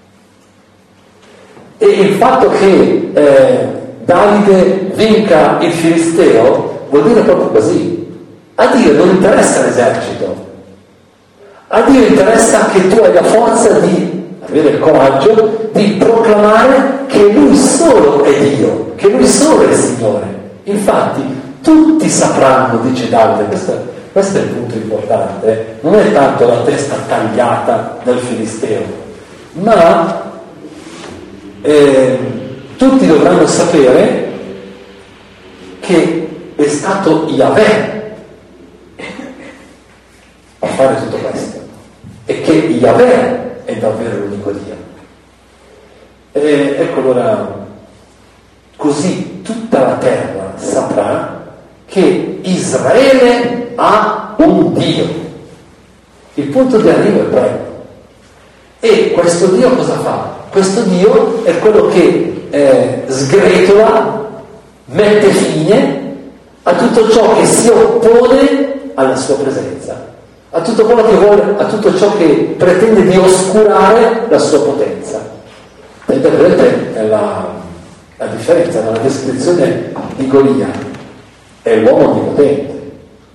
E il fatto che eh, Davide vinca il Filisteo vuol dire proprio così. A Dio non interessa l'esercito, a Dio interessa che tu hai la forza di avere il coraggio di proclamare che Lui solo è Dio, che Lui solo è il Signore. Infatti tutti sapranno, dice Davide, questo, questo è il punto importante, non è tanto la testa tagliata dal Filisteo, ma eh, tutti dovranno sapere che è stato Yahweh a fare tutto questo e che Yahweh è davvero l'unico Dio. E ecco allora, così tutta la terra saprà che Israele ha un Dio. Il punto di arrivo è quello. E questo Dio cosa fa? Questo Dio è quello che eh, sgretola, mette fine a tutto ciò che si oppone alla sua presenza, a tutto quello che vuole, a tutto ciò che pretende di oscurare la sua potenza. Vedete la, la differenza nella descrizione di Golia, è l'uomo onnipotente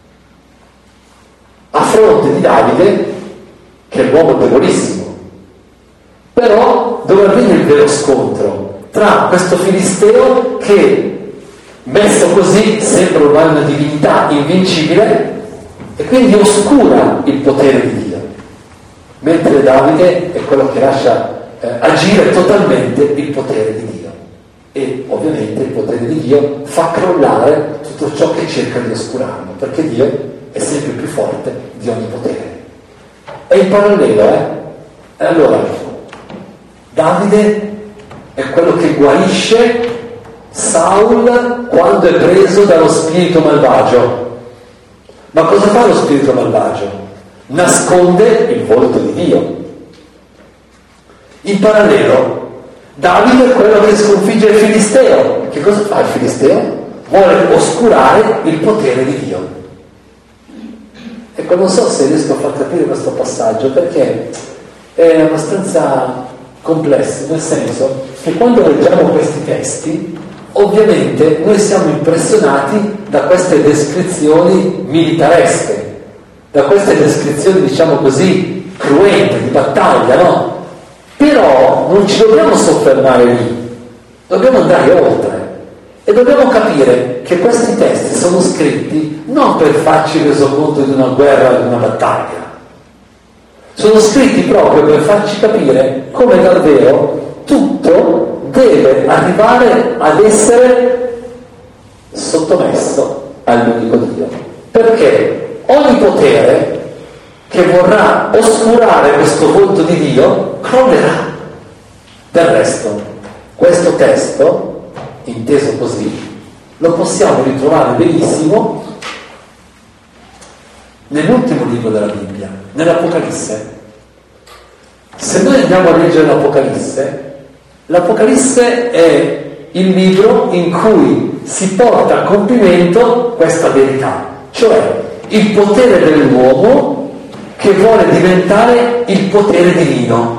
a fronte di Davide che è l'uomo debolissimo. Però dove avviene il vero scontro tra questo filisteo che messo così sembra ormai una divinità invincibile e quindi oscura il potere di Dio, mentre Davide è quello che lascia eh, agire totalmente il potere di Dio, e ovviamente il potere di Dio fa crollare tutto ciò che cerca di oscurarlo, perché Dio è sempre più forte di ogni potere. E in parallelo eh? E allora Davide è quello che guarisce Saul quando è preso dallo spirito malvagio. Ma cosa fa lo spirito malvagio? Nasconde il volto di Dio. In parallelo, Davide è quello che sconfigge il Filisteo. Che cosa fa il Filisteo? Vuole oscurare il potere di Dio. Ecco, non so se riesco a far capire questo passaggio, perché è abbastanza complesso, nel senso che quando leggiamo questi testi, ovviamente noi siamo impressionati da queste descrizioni militaresche, da queste descrizioni, diciamo così, cruente, di battaglia, no? Però non ci dobbiamo soffermare lì, dobbiamo andare oltre e dobbiamo capire che questi testi sono scritti non per farci resoconto di una guerra, di una battaglia, sono scritti proprio per farci capire come davvero tutto deve arrivare ad essere sottomesso all'unico Dio, perché ogni potere che vorrà oscurare questo volto di Dio crollerà. Del resto, questo testo inteso così, lo possiamo ritrovare benissimo nell'ultimo libro della Bibbia, nell'Apocalisse. Se noi andiamo a leggere l'Apocalisse, l'Apocalisse è il libro in cui si porta a compimento questa verità, cioè il potere dell'uomo che vuole diventare il potere divino.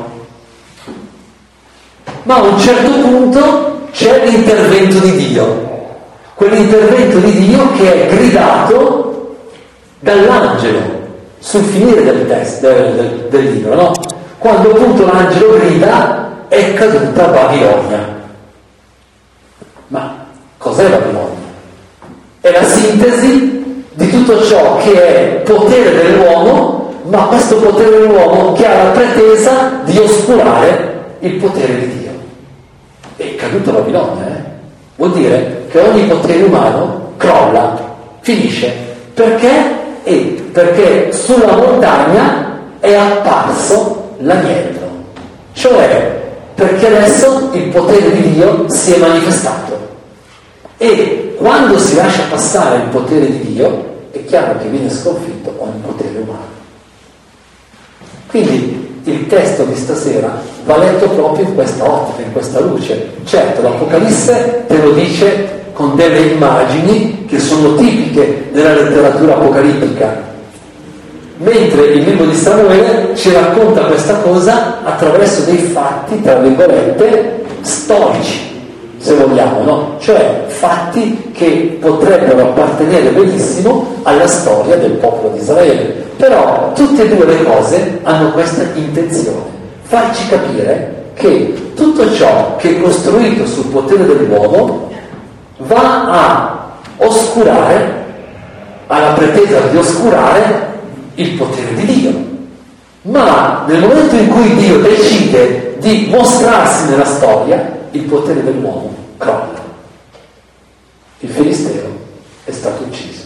Ma a un certo punto c'è l'intervento di Dio, quell'intervento di Dio che è gridato dall'angelo sul finire del, testo, del, del, del libro, no? Quando appunto l'angelo grida è caduta Babilonia. Ma cos'è Babilonia? È la sintesi di tutto ciò che è potere dell'uomo, ma questo potere dell'uomo che ha la pretesa di oscurare il potere di Dio. È caduta Babilonia, eh? Vuol dire che ogni potere umano crolla, finisce. Perché? E perché sulla montagna è apparso l'agnello, cioè perché adesso il potere di Dio si è manifestato. E quando si lascia passare il potere di Dio, è chiaro che viene sconfitto ogni potere umano. Quindi il testo di stasera va letto proprio in questa ottica, in questa luce. Certo, l'Apocalisse te lo dice con delle immagini che sono tipiche della letteratura apocalittica, mentre il libro di Samuele ci racconta questa cosa attraverso dei fatti, tra virgolette, storici, se vogliamo, no? Cioè fatti che potrebbero appartenere benissimo alla storia del popolo di Israele. Però tutte e due le cose hanno questa intenzione, farci capire che tutto ciò che è costruito sul potere dell'uomo va a oscurare, ha la pretesa di oscurare il potere di Dio. Ma nel momento in cui Dio decide di mostrarsi nella storia, il potere dell'uomo crolla. Il Filisteo è stato ucciso.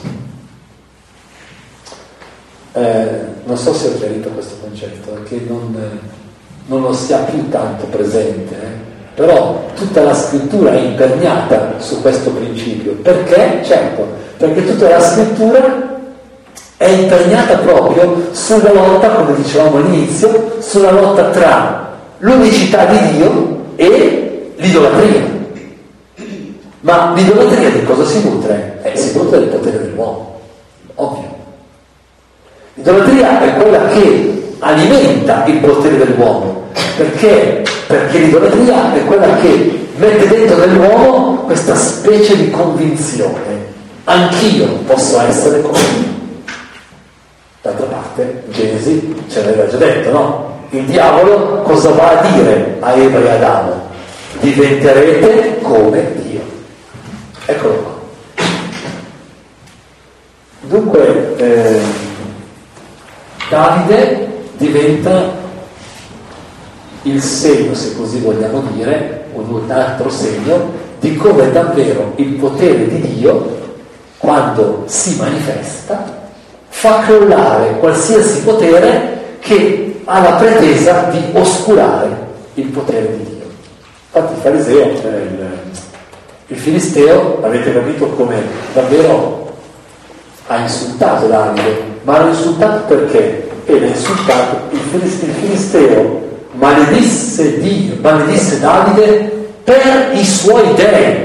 Eh, non so se ho chiarito questo concetto, perché non, non lo sia più tanto presente, eh? Però tutta la scrittura è imperniata su questo principio. Perché? Certo, perché tutta la scrittura è imperniata proprio sulla lotta, come dicevamo all'inizio, sulla lotta tra l'unicità di Dio e l'idolatria. Ma l'idolatria di cosa si nutre? Eh, si nutre del potere dell'uomo, ovvio. L'idolatria è quella che alimenta il potere dell'uomo. Perché? Perché l'idolatria è quella che mette dentro nell'uomo questa specie di convinzione. Anch'io posso essere come Dio. D'altra parte, Genesi ce l'aveva già detto, no? Il diavolo cosa va a dire a Eva e Adamo? Diventerete come Dio. Eccolo qua. Dunque, eh, Davide diventa il segno, se così vogliamo dire, un altro segno di come davvero il potere di Dio, quando si manifesta, fa crollare qualsiasi potere che ha la pretesa di oscurare il potere di Dio. Infatti il fariseo, cioè il, il filisteo, avete capito come davvero ha insultato Davide, ma l'ha insultato perché? E l'ha insultato il filisteo, il filisteo maledisse Dio, maledisse Davide per i suoi dei.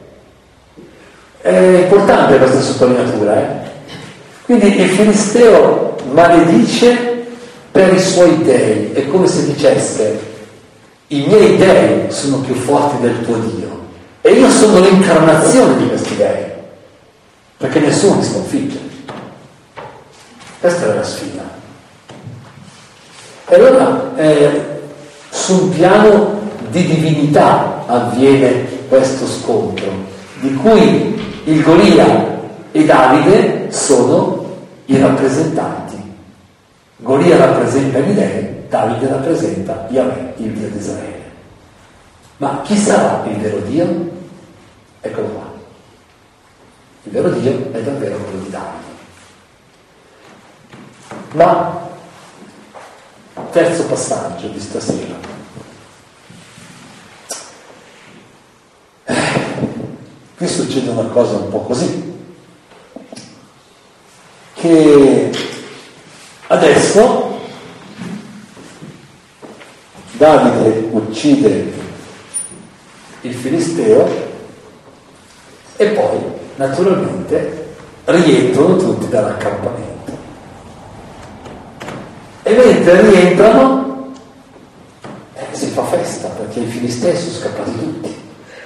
È importante questa sottolineatura, eh? Quindi il filisteo maledice per i suoi dei, è come se dicesse: i miei dei sono più forti del tuo Dio e io sono l'incarnazione di questi dei, perché nessuno mi sconfigge. Questa è la sfida. E allora eh, su un piano di divinità avviene questo scontro, di cui il Golia e Davide sono i rappresentanti. Golia rappresenta gli dei, Davide rappresenta Yahweh, il Dio di Israele. Ma chi sarà il vero Dio? Eccolo qua. Il vero Dio è davvero quello di Davide. Ma terzo passaggio di stasera. qui succede una cosa un po' così, che adesso Davide uccide il Filisteo e poi naturalmente rientrano tutti dall'accampamento. E mentre rientrano eh, si fa festa perché i Filistei sono scappati tutti.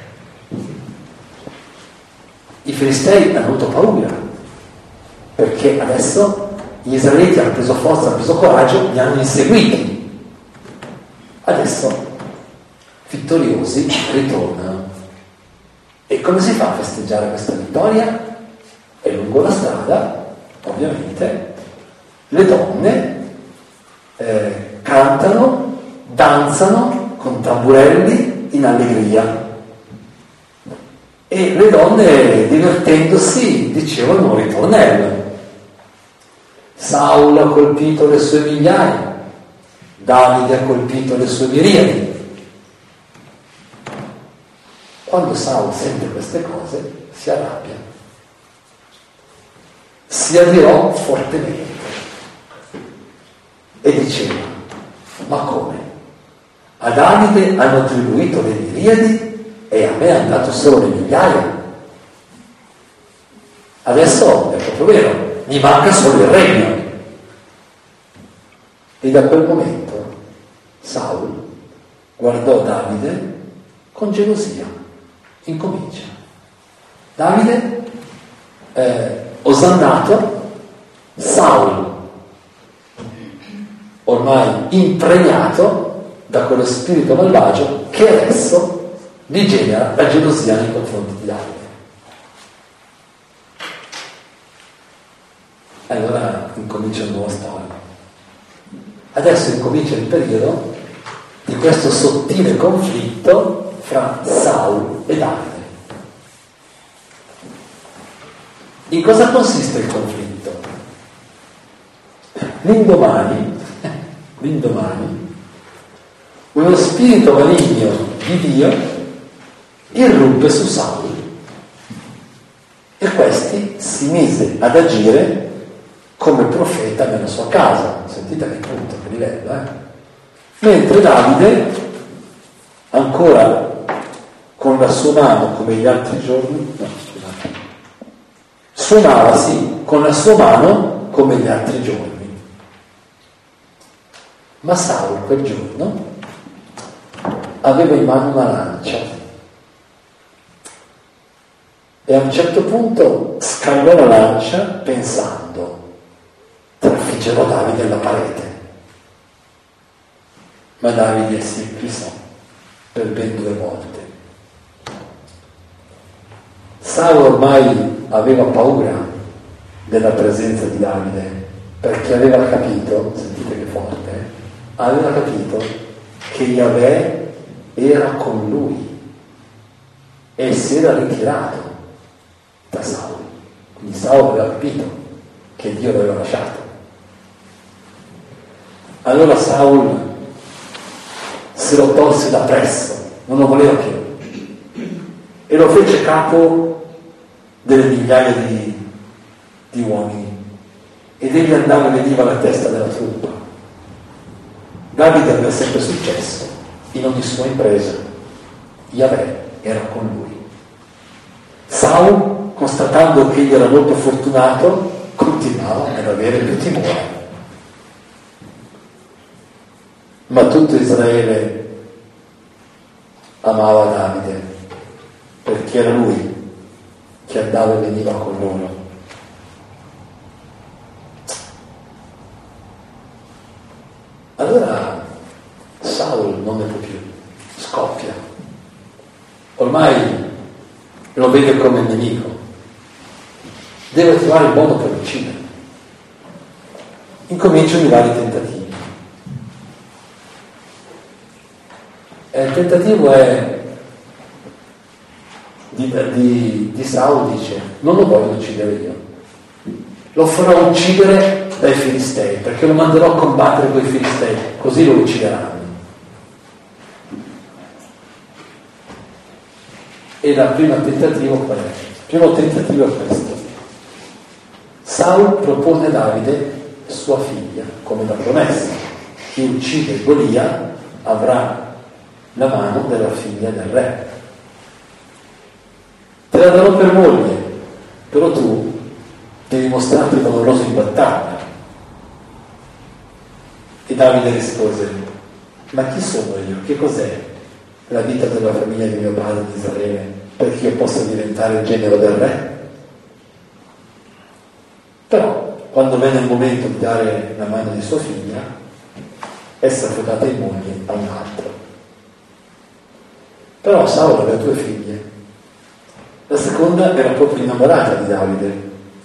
I Filistei hanno avuto paura perché adesso gli israeliti hanno preso forza, hanno preso coraggio, li hanno inseguiti. Adesso vittoriosi ritornano. E come si fa a festeggiare questa vittoria? E lungo la strada, ovviamente, le donne eh, cantano, danzano con tamburelli in allegria. E le donne, divertendosi, dicevano un ritornello. Saul ha colpito le sue migliaia, Davide ha colpito le sue miriadi. Quando Saul sente queste cose si arrabbia, si adirò fortemente e diceva: ma come? A Davide hanno attribuito le miriadi e a me è andato solo le migliaia. Adesso è proprio vero, mi manca solo il regno. E da quel momento Saul guardò Davide con gelosia. Incomincia. Davide eh, osannato, Saul ormai impregnato da quello spirito malvagio che adesso gli genera la gelosia nei confronti di Davide. Allora incomincia una nuova storia. Adesso incomincia il periodo di questo sottile conflitto fra Saul e Davide. In cosa consiste il conflitto? L'indomani, l'indomani, uno spirito maligno di Dio irruppe su Saul e questi si mise ad agire come profeta nella sua casa. Sentite che punto, che livello, eh? Mentre Davide, ancora con la sua mano come gli altri giorni, no, scusate, suonava sì, con la sua mano come gli altri giorni. Ma Saul quel giorno aveva in mano una lancia e a un certo punto scagliò la lancia pensando: trafiggerò Davide alla parete. Ma Davide si fissò per ben due volte. Saul ormai aveva paura della presenza di Davide perché aveva capito, sentite che forte, eh? aveva capito che Yahweh era con lui e si era ritirato da Saul. Quindi Saul aveva capito che Dio l'aveva lasciato. Allora Saul se lo tolse da presso, non lo voleva più, e lo fece capo delle migliaia di, di uomini, ed egli andava e veniva alla testa della truppa. Davide aveva sempre successo in ogni sua impresa, Yahweh era con lui. Saul, constatando che egli era molto fortunato, continuava ad avere più timore. Ma tutto Israele amava Davide perché era lui che andava e veniva con loro. Allora Saul non ne può più, scoppia, ormai lo vede come nemico, deve trovare il modo per uccidere. Incominciano i vari tentativi. E il tentativo è di, di, di Saul, dice: non lo voglio uccidere io, lo farò uccidere dai Filistei, perché lo manderò a combattere con i Filistei, così lo uccideranno. E il primo tentativo qual è? Il primo tentativo è questo. Saul propone a Davide sua figlia come da promessa. Chi uccide Golia avrà la mano della figlia del re. Te la darò per moglie, però tu devi mostrarti valoroso in battaglia. E Davide rispose: ma chi sono io? Che cos'è la vita della famiglia di mio padre di Israele perché io possa diventare il genero del re? Però quando venne il momento di dare la mano di sua figlia, essa fu data in moglie a un altro. Però Saul aveva due figlie. La seconda era proprio innamorata di Davide.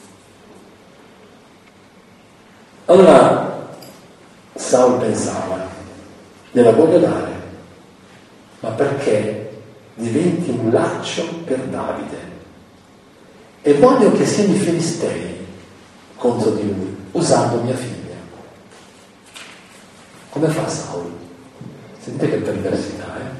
Allora Saul pensava: gliela voglio dare, ma perché diventi un laccio per Davide, e voglio che siano i Filistei contro di lui, usando mia figlia. Come fa Saul? Sentite che perversità, eh?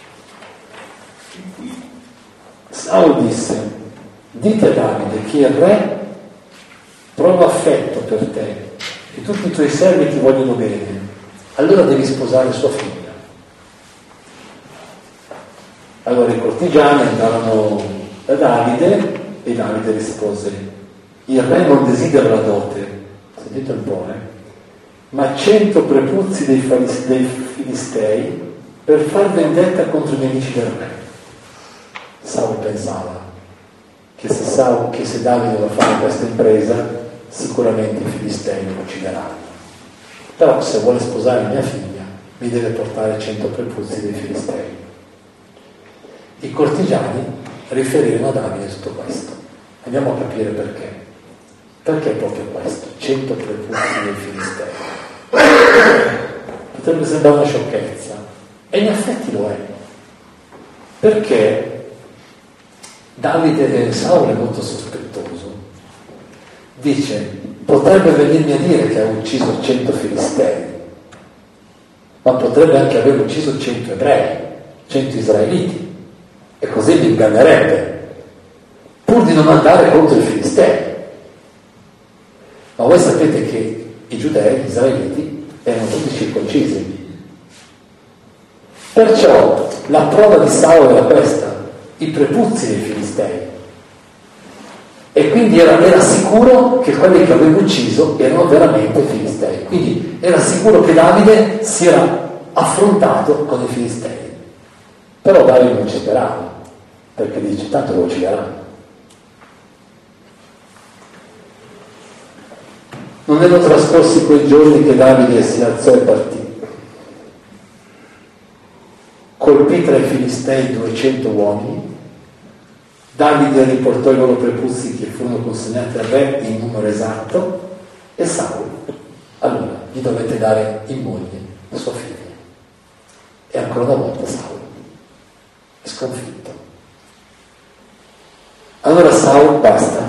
Saul disse: dite a Davide che il re prova affetto per te e tutti i tuoi servi ti vogliono bene, allora devi sposare sua figlia. Allora i cortigiani andarono da Davide e Davide rispose: il re non desidera la dote, sentite un po', eh? ma cento prepuzzi dei, faris- dei Filistei per far vendetta contro i nemici del re. Saul pensava che se, Saul, che se Davide doveva fare questa impresa, sicuramente i Filistei lo uccideranno. Però se vuole sposare mia figlia, mi deve portare cento prepuzzi dei Filistei. I cortigiani riferirono a Davide tutto questo. Andiamo a capire perché. Perché proprio questo? cento prepuzzi dei Filistei. Potrebbe sembrare una sciocchezza, e in effetti lo è. Perché Davide, Saul è molto sospettoso. Dice: potrebbe venirmi a dire che ha ucciso cento Filistei, ma potrebbe anche aver ucciso cento ebrei, cento israeliti, e così mi ingannerebbe, pur di non andare contro i Filistei. Ma voi sapete che i giudei, gli israeliti, erano tutti circoncisi. Perciò la prova di Saul era questa: i prepuzzi dei Filistei. E quindi era, era sicuro che quelli che aveva ucciso erano veramente Filistei. Quindi era sicuro che Davide si era affrontato con i Filistei. Però Davide non ci sperava, perché dice: tanto lo uccideranno. Non erano trascorsi quei giorni che Davide si alzò e partì. Colpì tra i Filistei duecento uomini. Davide riportò i loro prepuzzi che furono consegnati al re in numero esatto, e Saul allora gli dovette dare in moglie sua figlia. E ancora una volta Saul è sconfitto. Allora Saul basta.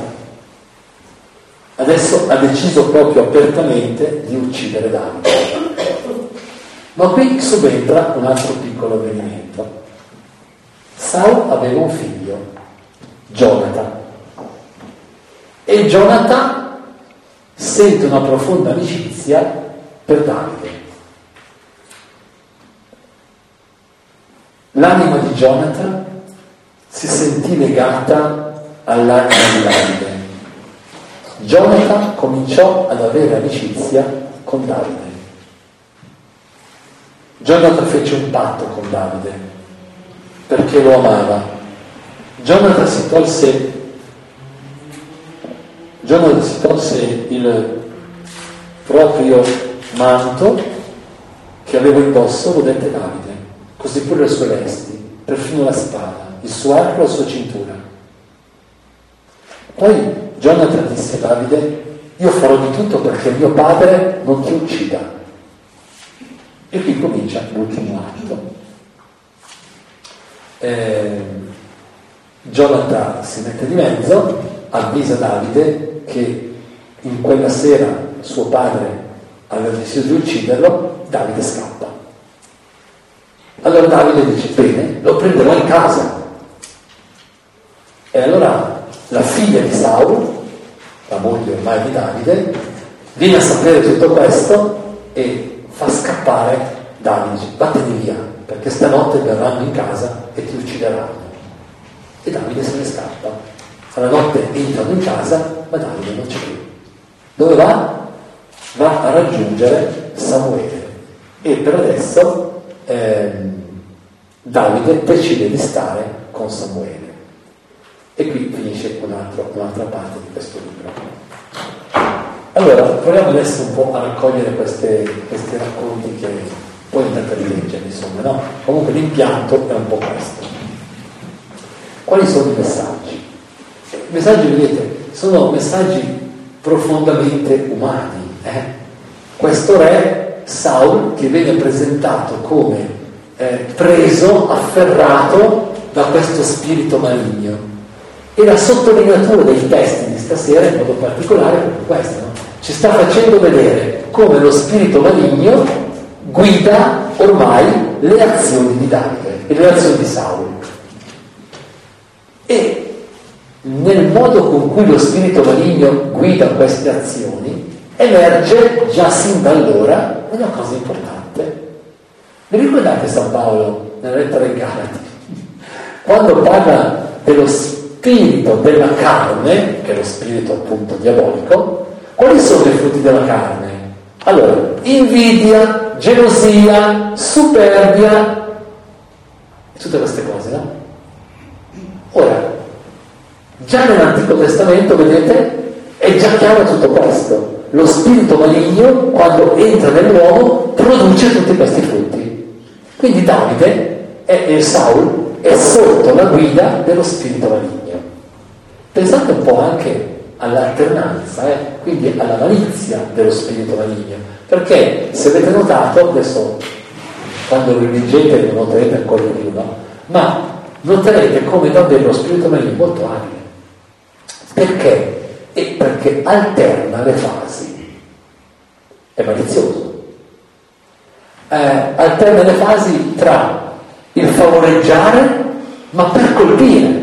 Adesso ha deciso proprio apertamente di uccidere Davide. Ma qui subentra un altro piccolo avvenimento. Saul aveva un figlio, Jonathan, e Jonathan sente una profonda amicizia per Davide. L'anima di Jonathan si sentì legata all'anima di Davide. Jonathan cominciò ad avere amicizia con Davide. Jonathan fece un patto con Davide perché lo amava. Jonathan si tolse Jonathan si tolse il proprio manto che aveva indosso, lo dette Davide, così pure le sue vesti, perfino la spada, il suo arco e la sua cintura. Poi Jonathan disse a Davide: io farò di tutto perché mio padre non ti uccida. E qui comincia l'ultimo atto. Eh, Jonathan si mette di mezzo, avvisa Davide che in quella sera suo padre aveva deciso di ucciderlo. Davide scappa. Allora Davide dice: bene, lo prenderò in casa. E allora la figlia di Saul, la moglie ormai di Davide, viene a sapere tutto questo e fa scappare Davide, vattene via, perché stanotte verranno in casa e ti uccideranno. E Davide se ne scappa. Alla notte entrano in casa, ma Davide non c'è più. Dove va? Va a raggiungere Samuele. E per adesso ehm, Davide decide di stare con Samuele. E qui finisce un altro, un'altra parte di questo libro. Allora, proviamo adesso un po' a raccogliere queste, questi racconti che poi andate a rileggere, insomma, no? Comunque l'impianto è un po' questo. Quali sono i messaggi? I messaggi, vedete, sono messaggi profondamente umani. Eh? Questo re, Saul, che viene presentato come eh, preso, afferrato da questo spirito maligno. E la sottolineatura dei testi di stasera, in modo particolare, è proprio questa, no? Ci sta facendo vedere come lo spirito maligno guida ormai le azioni di Davide e le azioni di Saul. E nel modo con cui lo spirito maligno guida queste azioni emerge già sin da allora una cosa importante. Vi ricordate San Paolo nella lettera ai Galati? Quando parla dello spirito della carne, che è lo spirito appunto diabolico, quali sono i frutti della carne? Allora, invidia, gelosia, superbia, tutte queste cose, no? Ora, già nell'Antico Testamento, vedete, è già chiaro tutto questo. Lo spirito maligno, quando entra nell'uomo, produce tutti questi frutti. Quindi Davide e, e Saul è sotto la guida dello spirito maligno. Pensate un po' anche all'alternanza, eh? Quindi alla malizia dello spirito maligno. Perché, se avete notato, adesso quando lo leggete lo noterete ancora di più, no? Ma noterete come davvero lo spirito maligno è molto abile. Perché? E perché alterna le fasi. È malizioso. Eh, alterna le fasi tra il favoreggiare, ma per colpire.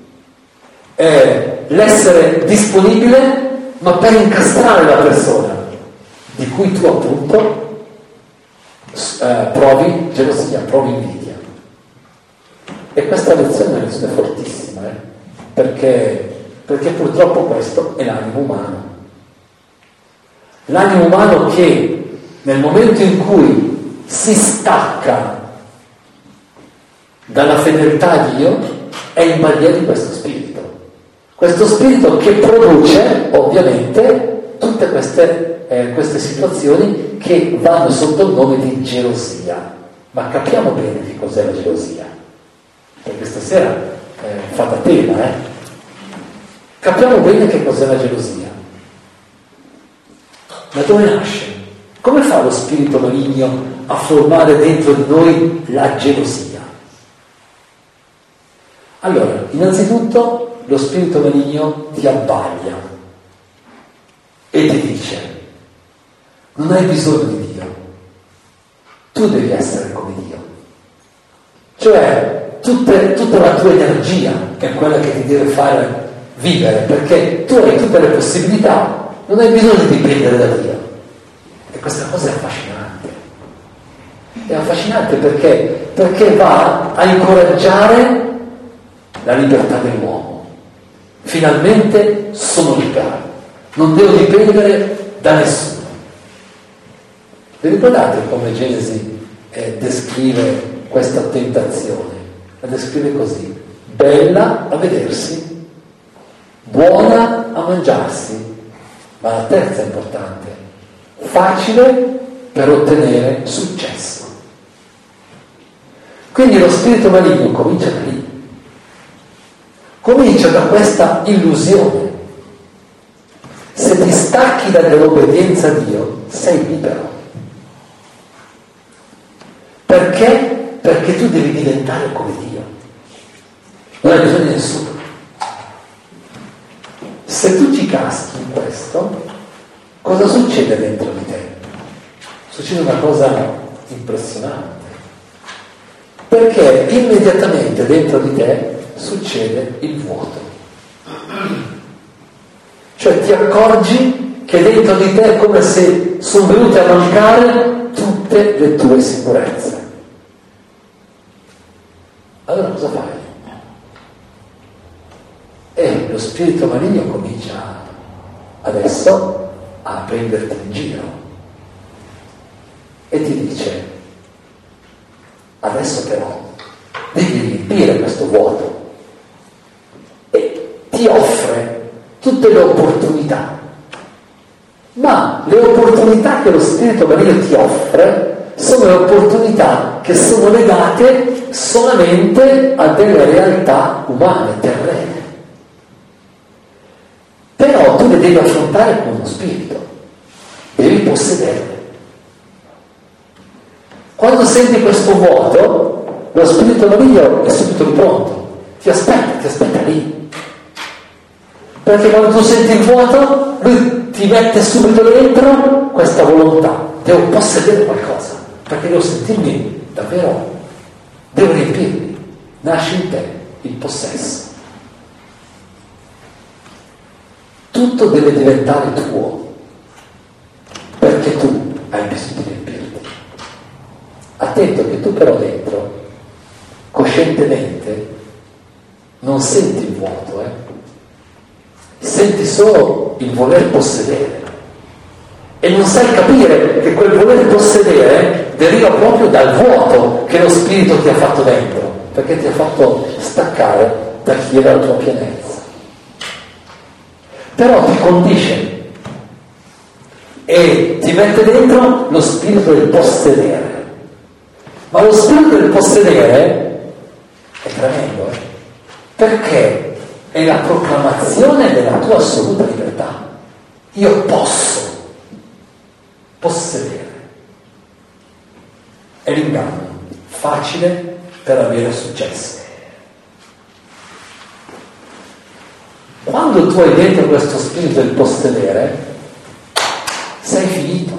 Eh, l'essere disponibile, ma per incastrare la persona, di cui tu appunto eh, provi gelosia, provi invidia. E questa lezione è una lezione fortissima, eh? perché, perché purtroppo questo è l'animo umano. L'animo umano che nel momento in cui si stacca dalla fedeltà a Dio è in balia di questo spirito. Questo spirito che produce ovviamente tutte queste, eh, queste situazioni che vanno sotto il nome di gelosia. Ma capiamo bene che cos'è la gelosia. Perché stasera eh, fa da tema, eh? Capiamo bene che cos'è la gelosia. Da dove nasce? Come fa lo spirito maligno a formare dentro di noi la gelosia? Allora, innanzitutto lo spirito maligno ti abbaglia e ti dice: non hai bisogno di Dio, tu devi essere come Dio. Cioè, Tutte, tutta la tua energia è quella che ti deve fare vivere, perché tu hai tutte le possibilità, non hai bisogno di dipendere da Dio. E questa cosa è affascinante. È affascinante perché, perché va a incoraggiare la libertà dell'uomo. Finalmente sono libero, non devo dipendere da nessuno. Vi ricordate come Genesi eh, descrive questa tentazione? La descrive così: bella a vedersi, buona a mangiarsi, ma la terza è importante, facile per ottenere successo. Quindi lo spirito maligno comincia da lì, comincia da questa illusione. Se ti stacchi dall'obbedienza a Dio, sei libero. Perché? Perché tu devi diventare come Dio. Non hai bisogno di nessuno. Se tu ci caschi in questo, cosa succede dentro di te? Succede una cosa impressionante. Perché immediatamente dentro di te succede il vuoto. Cioè ti accorgi che dentro di te è come se sono venute a mancare tutte le tue sicurezze. Allora cosa fai? E lo spirito maligno comincia adesso a prenderti in giro e ti dice: adesso però devi riempire questo vuoto, e ti offre tutte le opportunità, ma le opportunità che lo spirito maligno ti offre sono le opportunità che sono legate solamente a delle realtà umane, terrene. Però tu le devi affrontare con uno spirito, devi possederle. Quando senti questo vuoto, lo spirito maligno è subito pronto, ti aspetta, ti aspetta lì. Perché quando tu senti il vuoto, lui ti mette subito dentro questa volontà: devo possedere qualcosa, perché devo sentirmi davvero, devo riempirmi. Nasce in te il possesso. Tutto deve diventare tuo, perché tu hai bisogno di riempirti. Attento che tu però dentro, coscientemente, non senti il vuoto, eh? Senti solo il voler possedere. E non sai capire che quel voler possedere deriva proprio dal vuoto che lo spirito ti ha fatto dentro, perché ti ha fatto staccare da chi era la tua pienezza. Però ti condice e ti mette dentro lo spirito del possedere. Ma lo spirito del possedere è tremendo, eh? Perché è la proclamazione della tua assoluta libertà. Io posso possedere. È l'inganno facile per avere successo. Quando tu hai dentro questo spirito del possedere, sei finito.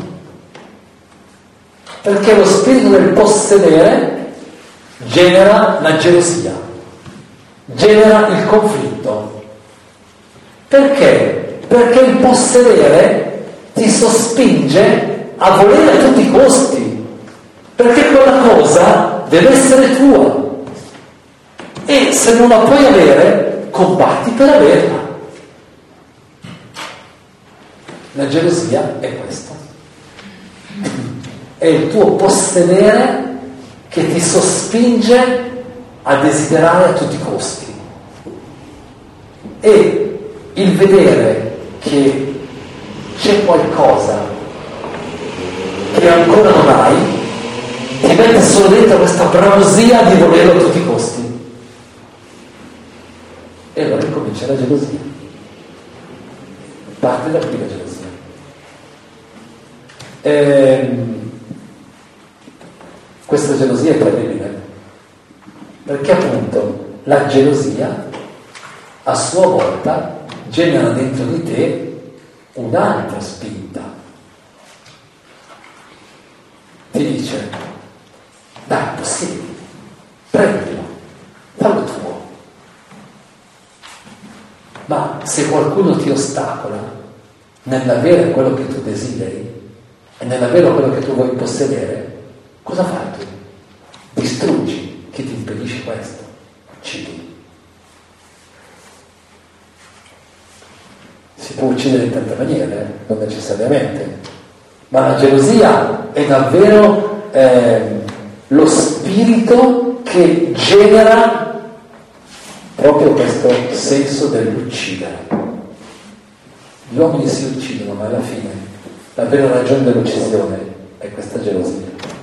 Perché lo spirito del possedere genera la gelosia, genera il conflitto. Perché? Perché il possedere ti sospinge a volere a tutti i costi, perché quella cosa deve essere tua, e se non la puoi avere, combatti per averla. La gelosia è questa, è il tuo possedere che ti sospinge a desiderare a tutti i costi, e il vedere che c'è qualcosa che ancora non hai ti mette solo dentro questa bramosia di volerlo a tutti i costi. E allora incomincia la gelosia. Parte da qui la gelosia. Ehm, questa gelosia è terribile, perché appunto la gelosia a sua volta genera dentro di te un'altra spinta. Ti dice: dai, possiedi, prendilo, fallo tuo. Ma se qualcuno ti ostacola nell'avere quello che tu desideri e nell'avere quello che tu vuoi possedere, cosa fai tu? Distruggi chi ti impedisce questo, uccidi. Si può uccidere in tante maniere, eh? Non necessariamente, ma la gelosia è davvero eh, lo spirito che genera proprio questo senso dell'uccidere. Gli uomini si uccidono, ma alla fine la vera ragione dell'uccisione è questa gelosia.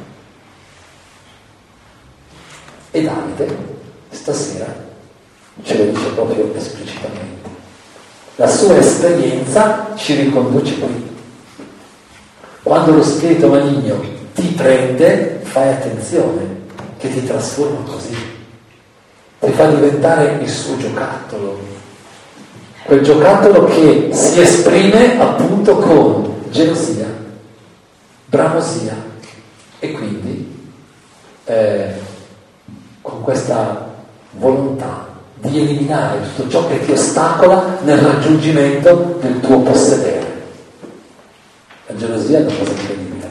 E Davide stasera ce lo dice proprio esplicitamente. La sua esperienza ci riconduce qui. Quando lo spirito maligno ti prende, fai attenzione, che ti trasforma così. Ti fa diventare il suo giocattolo, quel giocattolo che si esprime appunto con gelosia, bramosia e quindi eh, con questa volontà di eliminare tutto ciò che ti ostacola nel raggiungimento del tuo possedere. La gelosia è una cosa incredibile.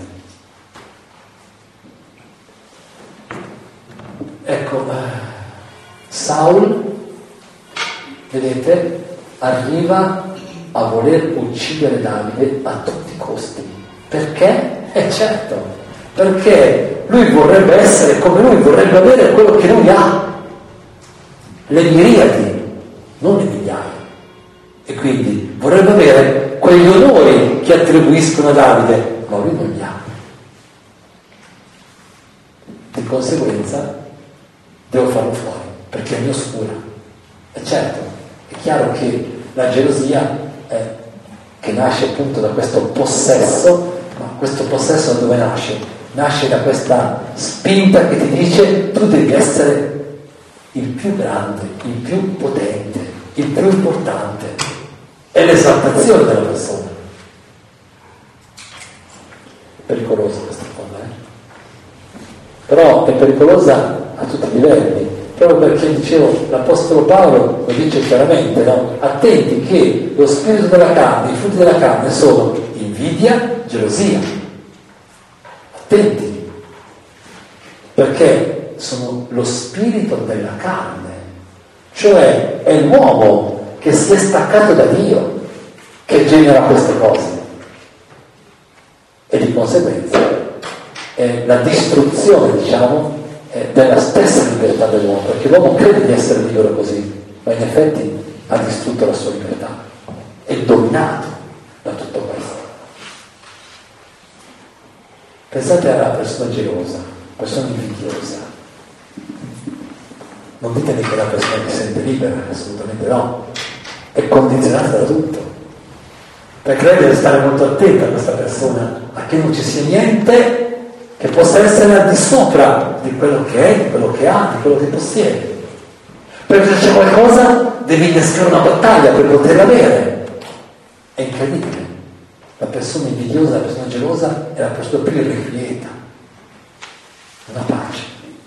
Ecco, Saul, vedete, arriva a voler uccidere Davide a tutti i costi. Perché? Eh certo, perché lui vorrebbe essere come lui, vorrebbe avere quello che lui ha, le miriadi, non le migliaia, e quindi vorrebbe avere quegli onori che attribuiscono a Davide, ma lui non li ha. Di conseguenza devo farlo fuori perché mi oscura. E certo, è chiaro che la gelosia è, che nasce appunto da questo possesso, ma questo possesso da dove nasce? Nasce da questa spinta che ti dice tu devi essere il più grande, il più potente, il più importante. È l'esaltazione della persona. Pericolosa questa cosa, eh? Però è pericolosa a tutti i livelli, proprio perché, dicevo, l'Apostolo Paolo lo dice chiaramente, no? Attenti che lo spirito della carne, i frutti della carne sono invidia, gelosia. Attenti, perché sono lo spirito della carne, cioè è l'uomo che si è staccato da Dio che genera queste cose, e di conseguenza è la distruzione, diciamo, della stessa libertà dell'uomo, perché l'uomo crede di essere libero così, ma in effetti ha distrutto la sua libertà, è dominato da tutto questo. Pensate alla persona gelosa, persona invidiosa. Non ditemi che è una persona che si sente libera, assolutamente no, è condizionata da tutto. Perché lei deve stare molto attenta a questa persona, a che non ci sia niente che possa essere al di sopra di quello che è, di quello che ha, di quello che possiede. Perché se c'è qualcosa devi innescare una battaglia per poterla avere. È incredibile. La persona invidiosa, la persona gelosa è la persona più irrequieta, non ha pace.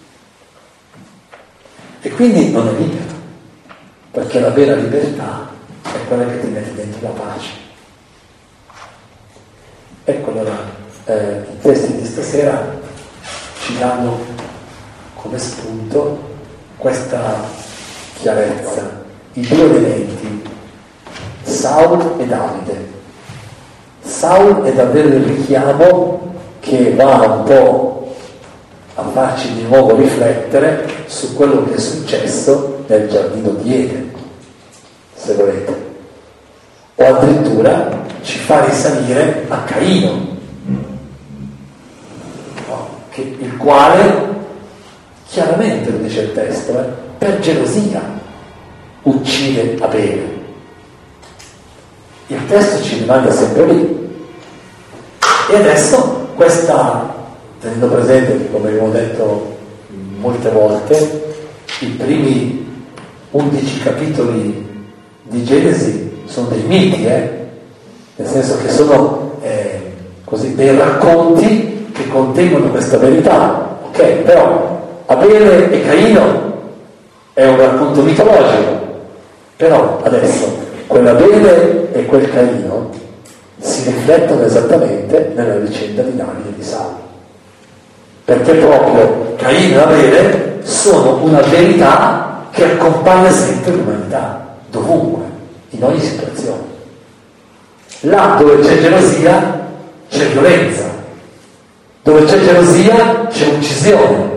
E quindi non è libera, perché la vera libertà è quella che ti mette dentro la pace. Ecco allora, eh, i testi di stasera ci danno come spunto questa chiarezza, i due elementi, Saul e Davide. Saul è davvero il richiamo che va un po' a farci di nuovo riflettere su quello che è successo nel giardino di Eden, se volete, o addirittura ci fa risalire a Caino, no? Che, il quale chiaramente, lo dice il testo, eh, per gelosia uccide Abele. Il testo ci rimanda sempre lì. E adesso questa, tenendo presente che, come abbiamo detto molte volte, i primi undici capitoli di Genesi sono dei miti, eh? Nel senso che sono eh, così dei racconti che contengono questa verità, ok? Però Abele e Caino è un racconto mitologico, però adesso quell'Abele e quel Caino si riflettono esattamente nella vicenda di Davide e di Saul, perché proprio Caino e Abele sono una verità che accompagna sempre l'umanità, dovunque, in ogni situazione. Là dove c'è gelosia c'è violenza, dove c'è gelosia c'è uccisione,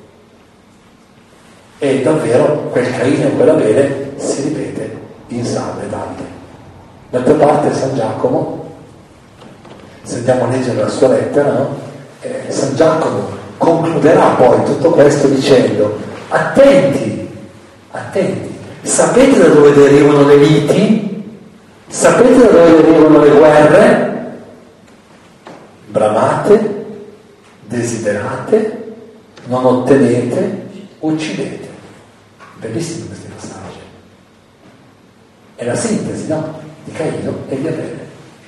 e davvero quel Caino e quell'Abele si ripete in Saul e Davide. D'altra parte San Giacomo, se andiamo a leggere la sua lettera, no? eh, San Giacomo concluderà poi tutto questo dicendo: attenti, attenti, sapete da dove derivano le liti? Sapete da dove derivano le guerre? Bramate, desiderate, non ottenete, uccidete. Bellissimi questi passaggi. È la sintesi, no? Di Caino e di Abele.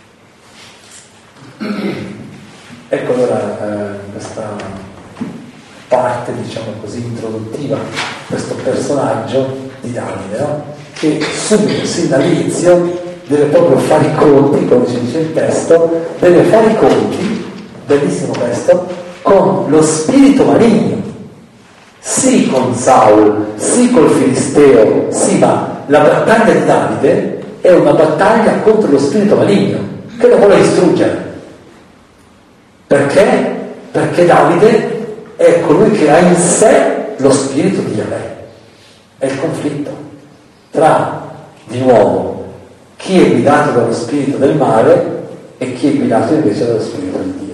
Ecco allora eh, questa parte, diciamo così, introduttiva, questo personaggio di Davide, no? Che subito, sin dall'inizio, deve proprio fare i conti, come ci dice il testo, deve fare i conti, bellissimo questo, con lo spirito maligno. Sì con Saul, sì col Filisteo, sì, ma la battaglia di Davide è una battaglia contro lo spirito maligno, che lo vuole distruggere. Perché? Perché Davide è colui che ha in sé lo spirito di Yahweh. È il conflitto tra, di nuovo, chi è guidato dallo spirito del male e chi è guidato invece dallo spirito di Dio.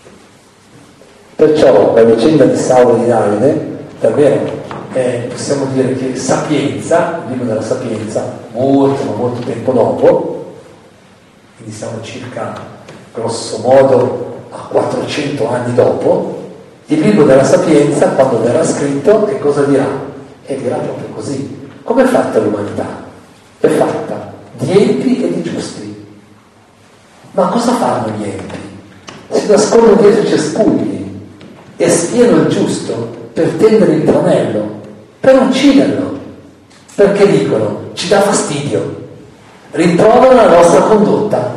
Perciò la vicenda di Saul e di Davide davvero eh, possiamo dire che Sapienza, il libro della Sapienza, molto ma molto tempo dopo, quindi siamo circa grosso modo a quattrocento anni dopo, il libro della Sapienza, quando verrà scritto, che cosa dirà? E dirà proprio così. Come è fatta l'umanità? È fatta di empi e di giusti. Ma cosa fanno gli empi? Si nascondono dietro i cespugli e spiano il giusto per tendere il tranello, per ucciderlo, perché dicono ci dà fastidio, rimproverano la nostra condotta,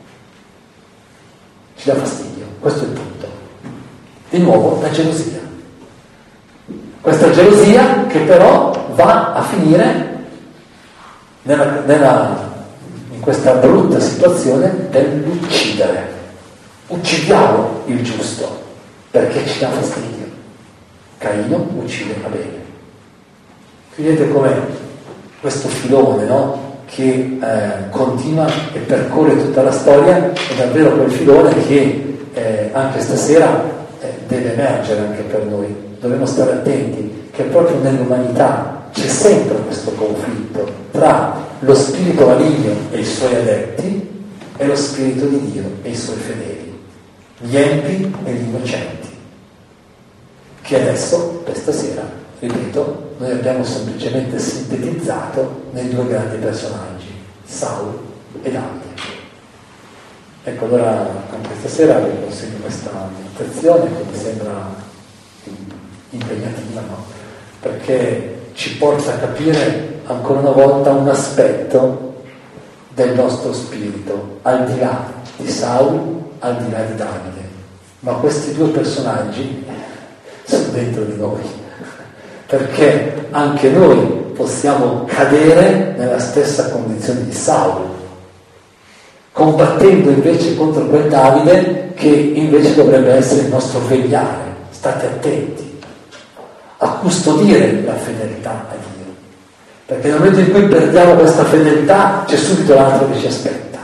ci dà fastidio. Questo è il punto. Di nuovo la gelosia, questa gelosia che però va a finire nella, nella, in questa brutta situazione dell'uccidere. Uccidiamo il giusto perché ci dà fastidio. Caino uccide Abele. Vedete com'è questo filone, no? Che eh, continua e percorre tutta la storia, è davvero quel filone che eh, anche stasera eh, deve emergere anche per noi. Dobbiamo stare attenti che proprio nell'umanità c'è sempre questo conflitto tra lo spirito maligno e i suoi adepti e lo spirito di Dio e i suoi fedeli, gli empi e gli innocenti, che adesso, per stasera, ripeto, noi abbiamo semplicemente sintetizzato nei due grandi personaggi, Saul e Davide. Ecco, allora anche stasera vi consegno questa meditazione che mi sembra impegnativa, no? Perché ci porta a capire ancora una volta un aspetto del nostro spirito, al di là di Saul, al di là di Davide. Ma questi due personaggi sono dentro di noi, perché anche noi possiamo cadere nella stessa condizione di Saul, combattendo invece contro quel Davide che invece dovrebbe essere il nostro vegliare. State attenti a custodire la fedeltà a Dio, perché nel momento in cui perdiamo questa fedeltà c'è subito l'altro che ci aspetta,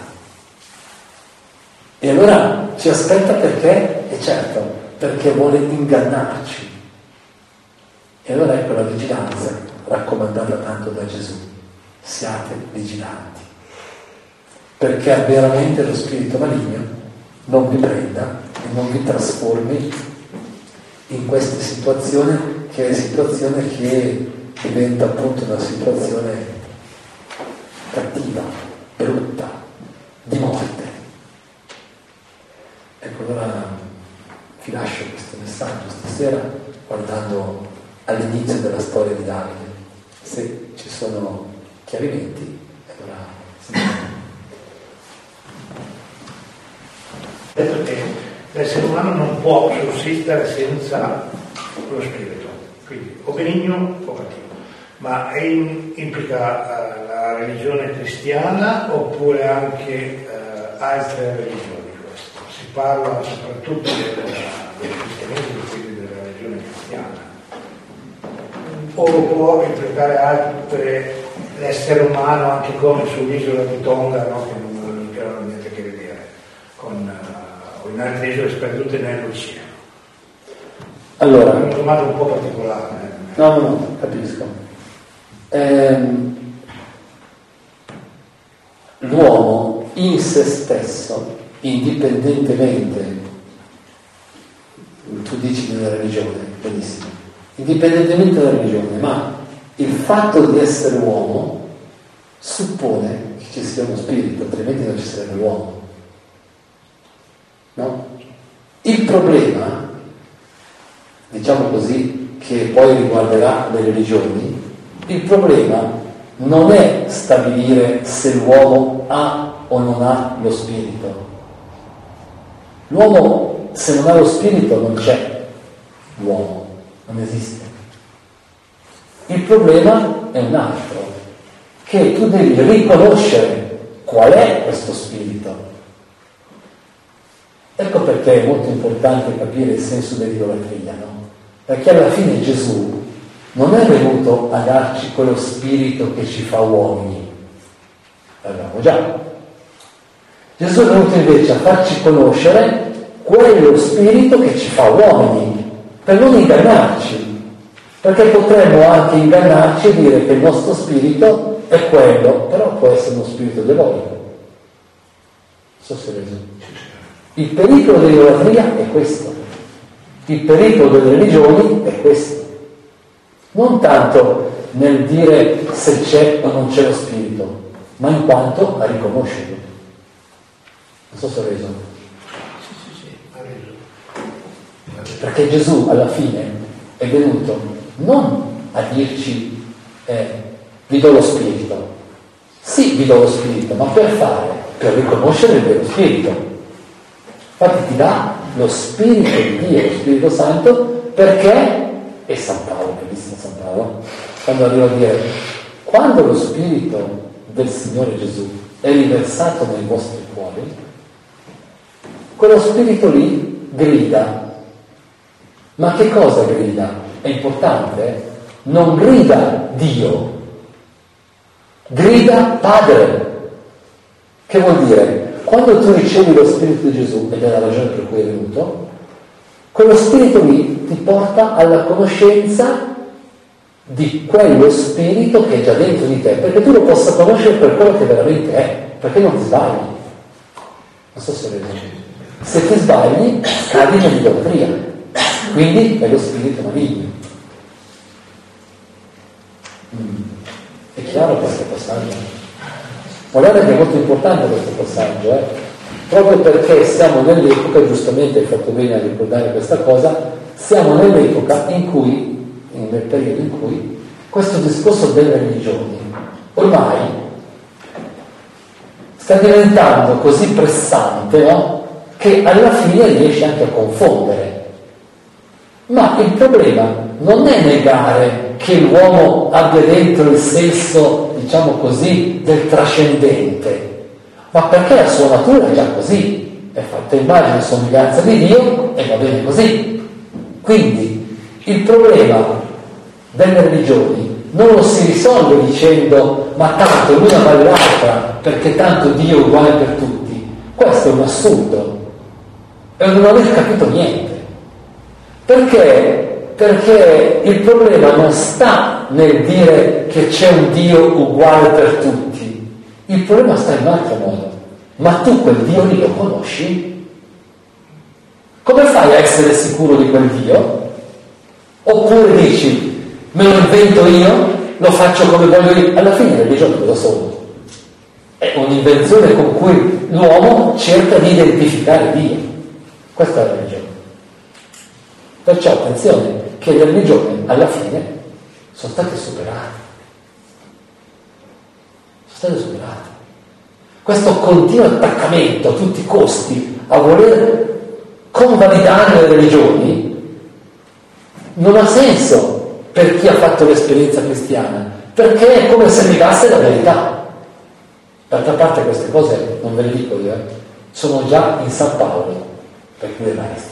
e allora ci aspetta perché? E certo, perché vuole ingannarci. E allora ecco la vigilanza raccomandata tanto da Gesù: siate vigilanti, perché veramente lo spirito maligno non vi prenda e non vi trasformi in queste situazioni, che è una situazione che diventa appunto una situazione cattiva, brutta, di morte. Ecco, allora vi lascio questo messaggio stasera guardando all'inizio della storia di Davide. Se ci sono chiarimenti, allora detto che l'essere umano non può sussistere senza lo spirito, quindi o benigno o cattivo. Ma è in, implica uh, la religione cristiana oppure anche uh, altre religioni? Questo si parla soprattutto del, del cristianesimo, quindi della religione cristiana, o può implicare altre, l'essere umano anche come sull'isola di Tonga, no? Che non, che non ha niente a che vedere con uh, o in altre isole sperdute nell'oceano. Allora, è una domanda un po' particolare. Eh? No, no, no, capisco. Ehm, l'uomo in se stesso, indipendentemente, tu dici della religione, benissimo, indipendentemente dalla religione, ma il fatto di essere uomo suppone che ci sia uno spirito, altrimenti non ci sarebbe l'uomo. No? Il problema, diciamo così, che poi riguarderà le religioni, il problema non è stabilire se l'uomo ha o non ha lo spirito. L'uomo, se non ha lo spirito, non c'è l'uomo, non esiste. Il problema è un altro, che tu devi riconoscere qual è questo spirito. Ecco perché è molto importante capire il senso dell'idolatria, no? Perché alla fine Gesù non è venuto a darci quello spirito che ci fa uomini, l'abbiamo già. Gesù è venuto invece a farci conoscere quello spirito che ci fa uomini, per non ingannarci, perché potremmo anche ingannarci e dire che il nostro spirito è quello, però può essere uno spirito diabolico. Non so se reso. Il pericolo dell'idolatria è questo, il pericolo delle religioni è questo. Non tanto nel dire se c'è o non c'è lo spirito, ma in quanto a riconoscerlo. Non so se ho reso. Sì, sì, sì, ha reso. Perché Gesù alla fine è venuto non a dirci eh, vi do lo spirito. Sì, vi do lo spirito, ma per fare, per riconoscere il vero spirito. Infatti ti dà lo spirito di Dio, lo Spirito Santo, perché è San Paolo, che disse San Paolo, quando arriva a dire quando lo spirito del Signore Gesù è riversato nei vostri cuori, quello spirito lì grida. Ma che cosa grida? È importante? Non grida Dio, grida Padre. Che vuol dire? Quando tu ricevi lo spirito di Gesù, ed è la ragione per cui è venuto, quello spirito lì ti porta alla conoscenza di quello spirito che è già dentro di te, perché tu lo possa conoscere per quello che veramente è, perché non ti sbagli. Non so se vedo. Se ti sbagli, cadi nell'idolatria, quindi è lo spirito maligno. Mm. È chiaro questo passaggio? Guardate che è molto importante questo passaggio, eh? Proprio perché siamo nell'epoca, giustamente hai fatto bene a ricordare questa cosa, siamo nell'epoca in cui, nel periodo in cui, questo discorso delle religioni ormai sta diventando così pressante, no? Che alla fine riesce anche a confondere. Ma il problema non è negare che l'uomo abbia dentro il senso, diciamo così, del trascendente, ma perché la sua natura è già così, è fatta immagine e somiglianza di Dio e va bene così. Quindi il problema delle religioni non lo si risolve dicendo ma tanto l'una vale l'altra perché tanto Dio è uguale per tutti. Questo è un assurdo, è non aver capito niente. Perché? Perché il problema non sta nel dire che c'è un Dio uguale per tutti, il problema sta in un altro modo. Ma tu quel Dio lì lo conosci? Come fai a essere sicuro di quel Dio? Oppure dici, me lo invento io, lo faccio come voglio io? Alla fine le religioni cosa sono? È un'invenzione con cui l'uomo cerca di identificare Dio. Questa è la religione. Perciò attenzione, che le religioni alla fine sono state superate. Sono state superate. Questo continuo attaccamento a tutti i costi a voler convalidare le religioni non ha senso per chi ha fatto l'esperienza cristiana, perché è come se negasse la verità. D'altra parte queste cose, non ve le dico io, eh, sono già in San Paolo, per cui dei maestri.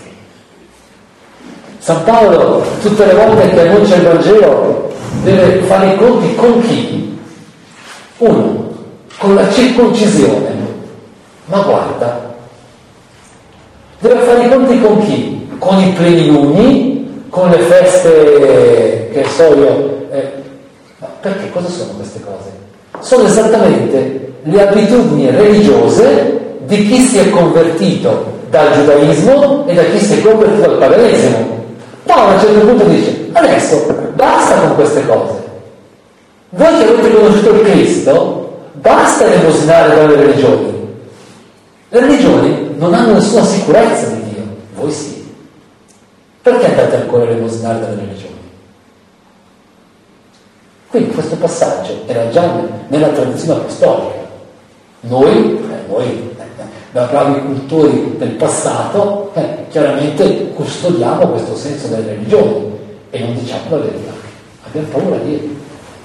San Paolo, tutte le volte che annuncia il Vangelo, deve fare i conti con chi? Uno, con la circoncisione. Ma guarda, deve fare i conti con chi? Con i pleniluni, con le feste, che so io. Eh, ma perché cosa sono queste cose? Sono esattamente le abitudini religiose di chi si è convertito dal giudaismo e da chi si è convertito al paganesimo. Paolo a un certo punto dice, adesso basta con queste cose. Voi che avete conosciuto il Cristo, basta elemosinare dalle religioni. Le religioni non hanno nessuna sicurezza di Dio, voi sì. Perché andate ancora a elemosinare dalle religioni? Quindi questo passaggio era già nella tradizione apostolica. Noi, eh, noi da bravi cultori del passato, eh, chiaramente custodiamo questo senso delle religioni e non diciamo la verità. Abbiamo paura di dirlo.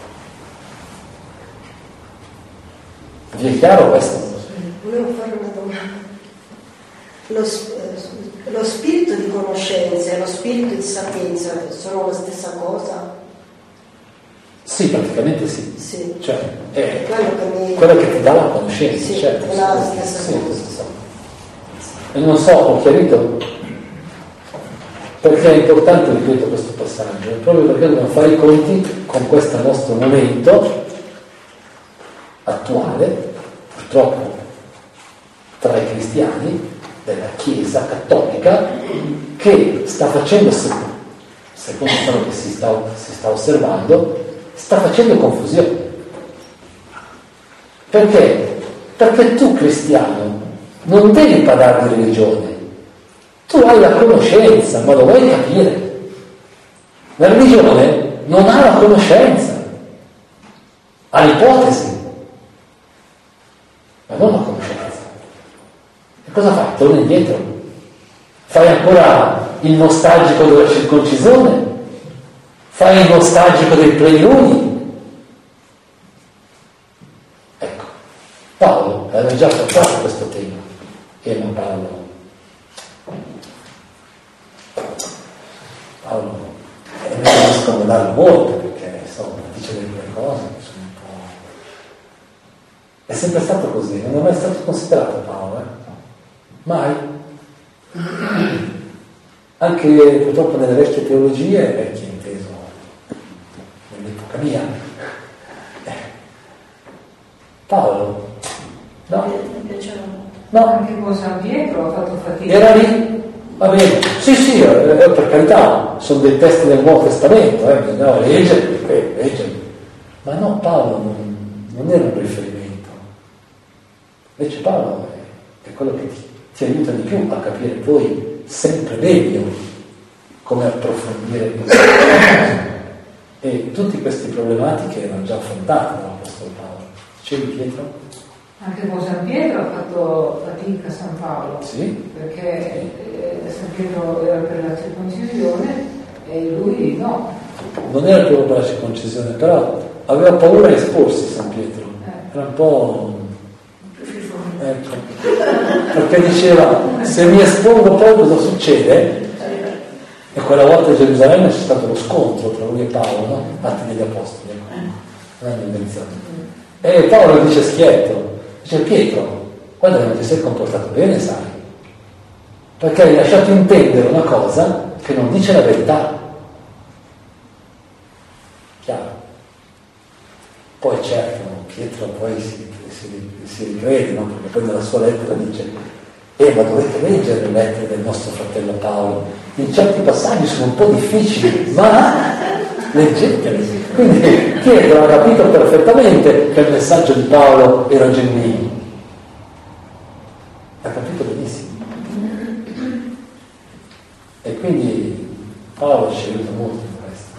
Vi è chiaro questo? Volevo fare una domanda. Lo, lo spirito di conoscenza e lo spirito di sapienza sono la stessa cosa? Sì, praticamente sì. Sì. Cioè, è quello che, mi... quello che ti dà la conoscenza, sì, certo. È la sì, stessa sì, cosa. Sì, sì. E non so, ho chiarito perché è importante, ripeto, questo passaggio, proprio perché dobbiamo fare i conti con questo nostro momento attuale, purtroppo, tra i cristiani della Chiesa cattolica, che sta facendo, secondo quello che si sta, si sta osservando, sta facendo confusione. Perché? Perché tu, cristiano, non devi parlare di religione, tu hai la conoscenza, ma lo vuoi capire. La religione non ha la conoscenza, ha l'ipotesi, ma non la conoscenza. E cosa fai? Torni indietro? Fai ancora il nostalgico della circoncisione? Fai il nostalgico dei pleniluni? Ecco, Paolo aveva già affrontato questo tema e non Paolo Paolo e non devo scomodarlo molto perché insomma dice delle cose che sono un po'... È sempre stato così, non è mai stato considerato Paolo, eh? Mai. Anche purtroppo nelle vecchie teologie, vecchie inteso nell'epoca mia, eh. Paolo, no? No. Anche con San Pietro ha fatto fatica. Era lì? Va bene. Sì, sì, eh, per carità, sono dei testi del Nuovo Testamento, eh, bisognava leggerli, eh, leggerli. Ma no, Paolo non, non era un riferimento. Invece Paolo è, è quello che ti, ti aiuta di più a capire poi sempre meglio come approfondire queste cose. E tutte queste problematiche erano già affrontate dall'Apostolo Paolo. Dicevi, Pietro? Anche con San Pietro ha fatto fatica San Paolo, Sì. Perché eh, San Pietro era per la circoncisione e lui no. Non era proprio per la circoncisione, però aveva paura di esporsi San Pietro. Eh. Era un po'... Ecco. Perché diceva, se mi espongo poi cosa succede? E quella volta a Gerusalemme c'è stato lo scontro tra lui e Paolo, no? Atti degli Apostoli, ecco. Non è un'invenzione. E Paolo dice schietto, dice Pietro, guarda che non ti sei comportato bene, sai, perché hai lasciato intendere una cosa che non dice la verità. Chiaro? Poi certo, Pietro poi si, si, si ricrede, no? Perché poi nella sua lettera dice eh ma dovete leggere le lettere del nostro fratello Paolo, in certi passaggi sono un po' difficili, ma leggetele. Quindi Pietro ha capito perfettamente che il messaggio di Paolo era genuino, ha capito benissimo, e quindi Paolo ci aiuta molto in questo.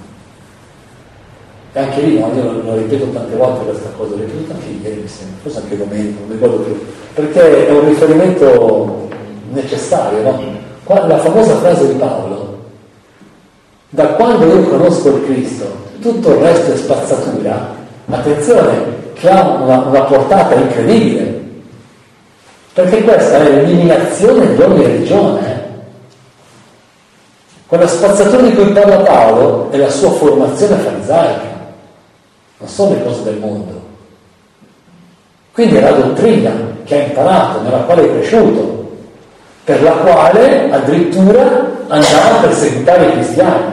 E anche lì, no, io lo, lo ripeto tante volte questa cosa, l'ho ripetuto anche ieri, mi sembra, forse anche domenica, non mi ricordo più, perché è un riferimento necessario, no? Qua, la famosa frase di Paolo, da quando io conosco il Cristo, tutto il resto è spazzatura, attenzione, che ha una, una portata incredibile, perché questa è l'eliminazione di ogni religione. Eh? Quella spazzatura di cui parla Paolo è la sua formazione farisaica, non sono le cose del mondo. Quindi è la dottrina che ha imparato, nella quale è cresciuto, per la quale addirittura andava a perseguitare i cristiani.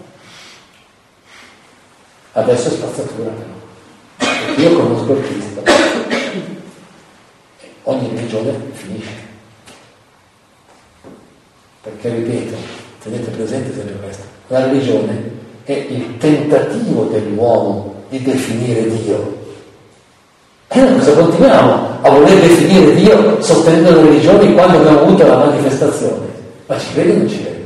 Adesso è spazzatura però, perché io conosco il Cristo. Ogni religione finisce. Perché, ripeto, tenete presente sempre questo, la religione è il tentativo dell'uomo di definire Dio. E noi cosa continuiamo a voler definire Dio sostenendo le religioni quando abbiamo avuto la manifestazione? Ma ci credi o non ci credi?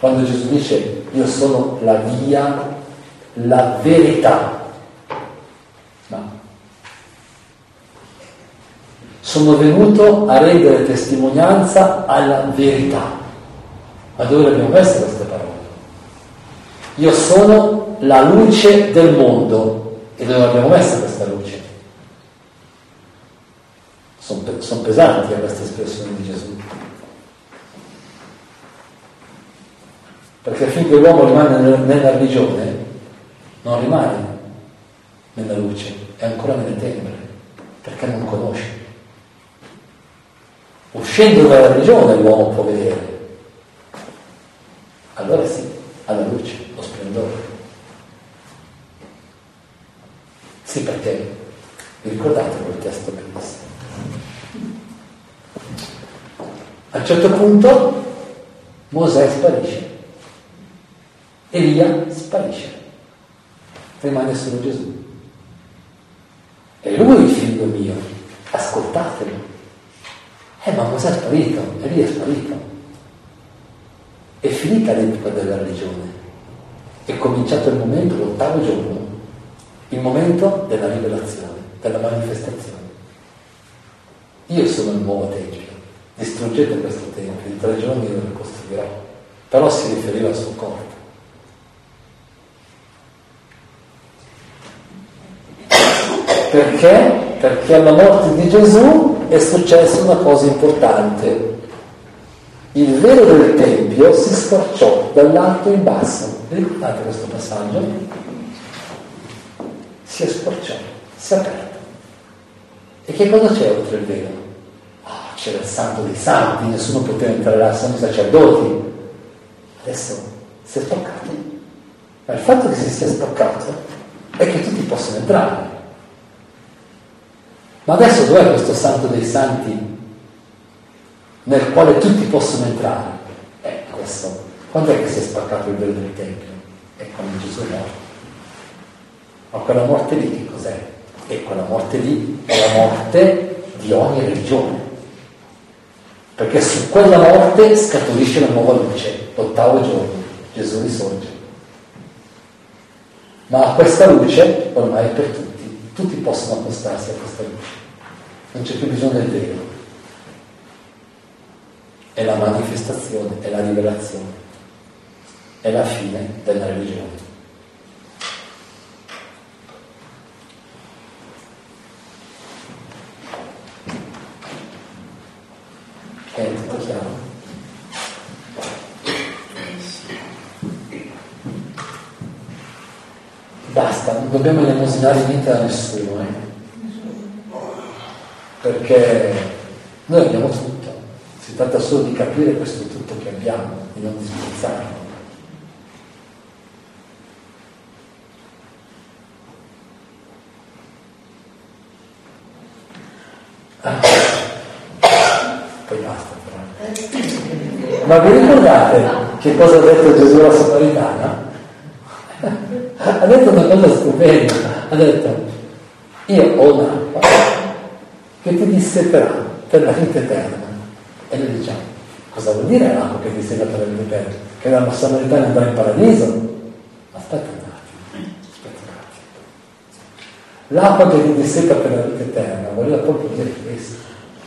Quando Gesù dice io sono la via, la verità, ma sono venuto a rendere testimonianza alla verità. Ma dove le abbiamo messe queste parole? Io sono la luce del mondo. E dove abbiamo messa questa luce? Sono, sono pesanti a queste espressioni di Gesù. Perché finché l'uomo rimane nella religione, non rimane nella luce, è ancora nelle tenebre, perché non conosce. Uscendo dalla religione l'uomo può vedere. Allora sì, ha la luce, lo splendore. Sì, perché vi ricordate quel testo bellissimo? A un certo punto Mosè sparisce, Elia sparisce, rimane solo Gesù. È lui il figlio mio, ascoltatelo. Eh, ma Mosè è sparito, Elia è sparito. È finita l'epoca della religione. È cominciato il momento, l'ottavo giorno, il momento della rivelazione, della manifestazione. Io sono il nuovo tempio, distruggete questo tempio, in tre giorni io lo ricostruirò. Però si riferiva al suo corpo. Perché? Perché alla morte di Gesù è successa una cosa importante. Il velo del Tempio si squarciò dall'alto in basso. Ricordate questo passaggio? Si squarciò, si è aperto. E che cosa c'è oltre il velo? Oh, c'era il santo dei santi, nessuno poteva entrare là, sono i sacerdoti. Adesso si è spaccato. Ma il fatto che si sia spaccato è che tutti possono entrare. Ma adesso dov'è questo santo dei santi nel quale tutti possono entrare? È questo. Quando è che si è spaccato il velo del Tempio? È quando Gesù è morto. Ma quella morte lì che cos'è? E quella morte lì è la morte di ogni religione. Perché su quella morte scaturisce la nuova luce, l'ottavo giorno, Gesù risorge. Ma questa luce ormai è per tutti, tutti possono accostarsi a questa luce, non c'è più bisogno del velo, è la manifestazione, è la rivelazione, è la fine della religione. È tutto chiaro? Basta, non dobbiamo elemosinare niente da nessuno, eh? Perché noi abbiamo tutto, si tratta solo di capire questo tutto che abbiamo, di non disprezzarlo. Ah. Poi basta però. Ma vi ricordate che cosa ha detto Gesù alla Samaritana? Ha detto una cosa stupenda, ha detto io ho un'acqua che ti disseterà per la vita eterna. E noi diciamo, cosa vuol dire l'acqua che ti disseterà per la vita eterna? Che la Samaritana andrà in paradiso? Aspetta un attimo, aspetta un attimo. L'acqua che ti disseta per la vita eterna voleva proprio dire questo.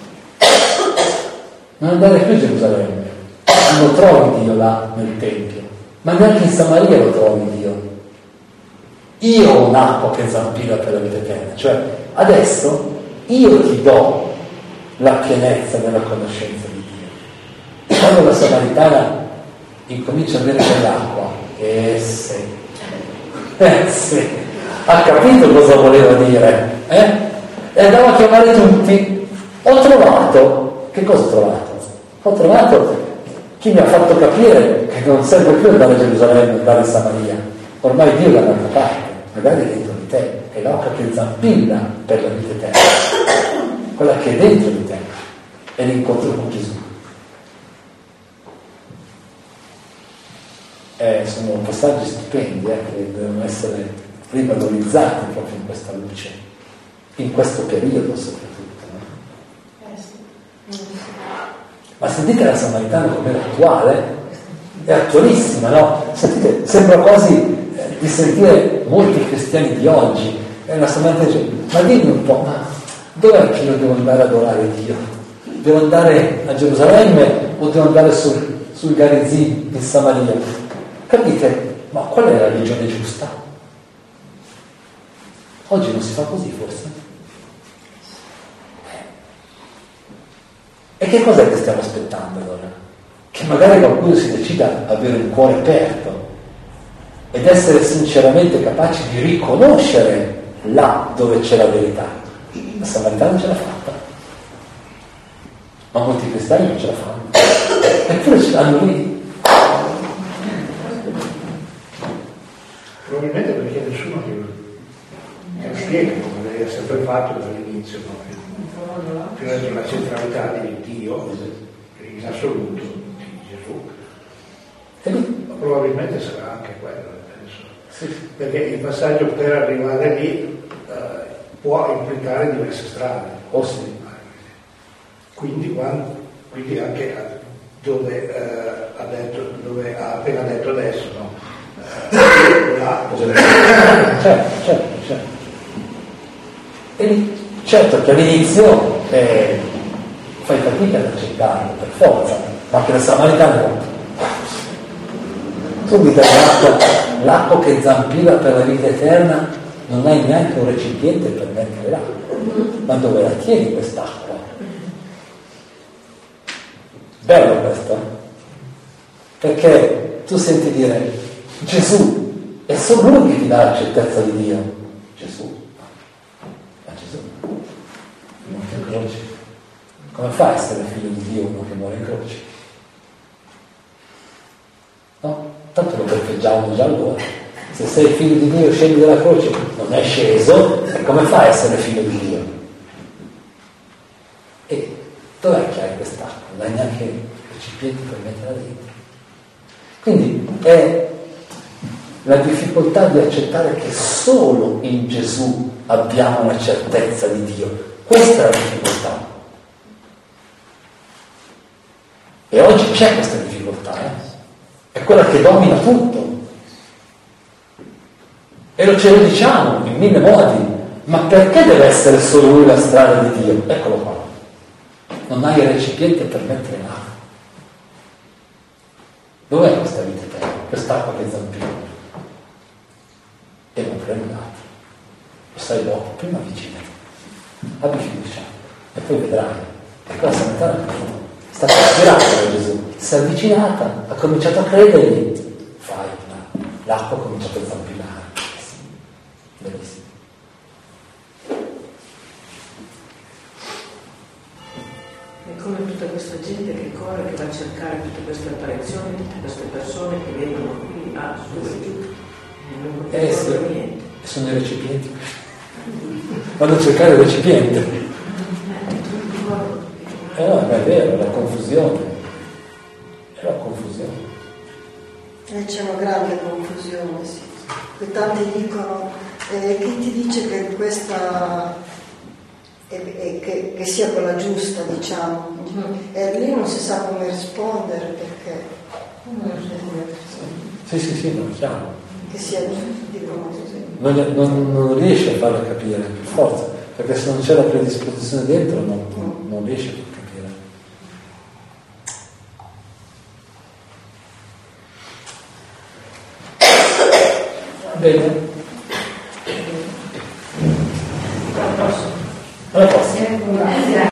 Non andare più a Gerusalemme, non lo trovi Dio là nel Tempio, ma neanche in Samaria lo trovi Dio. Io ho un'acqua che zampilla per la vita eterna, cioè adesso io ti do la pienezza della conoscenza di Dio. Quando la Samaritana incomincia a bere quell'acqua, eh sì, eh sì, ha capito cosa voleva dire, eh? E andava a chiamare tutti. Ho trovato, che cosa ho trovato? Ho trovato chi mi ha fatto capire che non serve più andare a Gerusalemme, andare in Samaria. Ormai Dio è dall'altra parte, magari è dentro di te, è l'acqua che zampilla per la vita eterna, quella che è dentro di te, è l'incontro con Gesù. Eh, sono passaggi stupendi eh, che devono essere rivalorizzati proprio in questa luce, in questo periodo soprattutto. No? Ma sentite la Samaritana com'era attuale? è attualissima, no? Sentite, sembra quasi eh, di sentire molti cristiani di oggi, e la Samaritana dice, ma dimmi un po', ma dov'è che io devo andare ad adorare Dio? Devo andare a Gerusalemme o devo andare sul, sul Garizim in Samaria? Capite? Ma qual è la religione giusta? Oggi non si fa così, forse? E che cos'è che stiamo aspettando allora? Che magari qualcuno si decida ad avere un cuore aperto ed essere sinceramente capaci di riconoscere là dove c'è la verità. La Samaritana non ce l'ha fatta, ma molti cristiani non ce la fanno, eppure ce l'hanno lì. Probabilmente perché nessuno che lo spiega, come lei ha sempre fatto dall'inizio, proprio più o meno la centralità di Dio in assoluto, di Gesù. Ma probabilmente sarà anche quello, penso. Sì. Perché il passaggio per arrivare lì eh, può implicare diverse strade. Oh sì. Quindi, quando, quindi anche dove, eh, ha detto, dove ha appena detto adesso, no? Eh, là, certo, certo, certo. E certo che all'inizio eh, fai fatica ad accettarlo per forza, ma che la Samaritana tu mi dai l'acqua, l'acqua che zampilla per la vita eterna, non hai neanche un recipiente per mettere l'acqua, ma dove la tieni quest'acqua? Bello questo, perché tu senti dire Gesù è solo lui che ti dà la certezza di Dio. Gesù, ma Gesù non ti incroci. Come fa a essere figlio di Dio uno che muore in croce? No? Tanto lo perfeggiamo già allora. Se sei figlio di Dio scendi dalla croce, non è sceso, e come fa a essere figlio di Dio? E dov'è che hai quest'acqua? Non hai neanche recipienti per metterla dentro. Quindi è la difficoltà di accettare che solo in Gesù abbiamo una certezza di Dio. Questa è la difficoltà. E oggi c'è questa difficoltà, eh? È quella che domina tutto. E lo ce lo diciamo in mille modi, ma perché deve essere solo lui la strada di Dio? Eccolo qua. Non hai il recipiente per mettere l'acqua. Dov'è questa vita eterna? Quest'acqua che zampilla? E non prendi l'altro. Lo sai dopo, prima avvicinati. Abbi fiducia. E poi vedrai. E quella Samaritana è stata ispirata da Gesù. Si è avvicinata, ha cominciato a credergli. Fai, no. L'acqua ha cominciato a zampillare. Bellissimo. È come tutta questa gente che corre, che va a cercare tutte queste apparizioni, tutte queste persone che vengono qui, a su e giù, e non Eh sì, niente. sono i recipienti. Vanno a cercare il recipiente. Eh no, è vero, è la confusione. È la confusione. Eh, c'è una grande confusione, sì. E tanti dicono, eh, chi ti dice che questa è, è, che, che sia quella giusta, diciamo. E lì non si sa come rispondere, perché Sì, sì, sì, lo diciamo. che sia giusta, dicono così. Non, non, non riesce a farlo capire per forza, perché se non c'è la predisposizione dentro non, non, non riesce a farlo capire. Va bene. Alla prossima.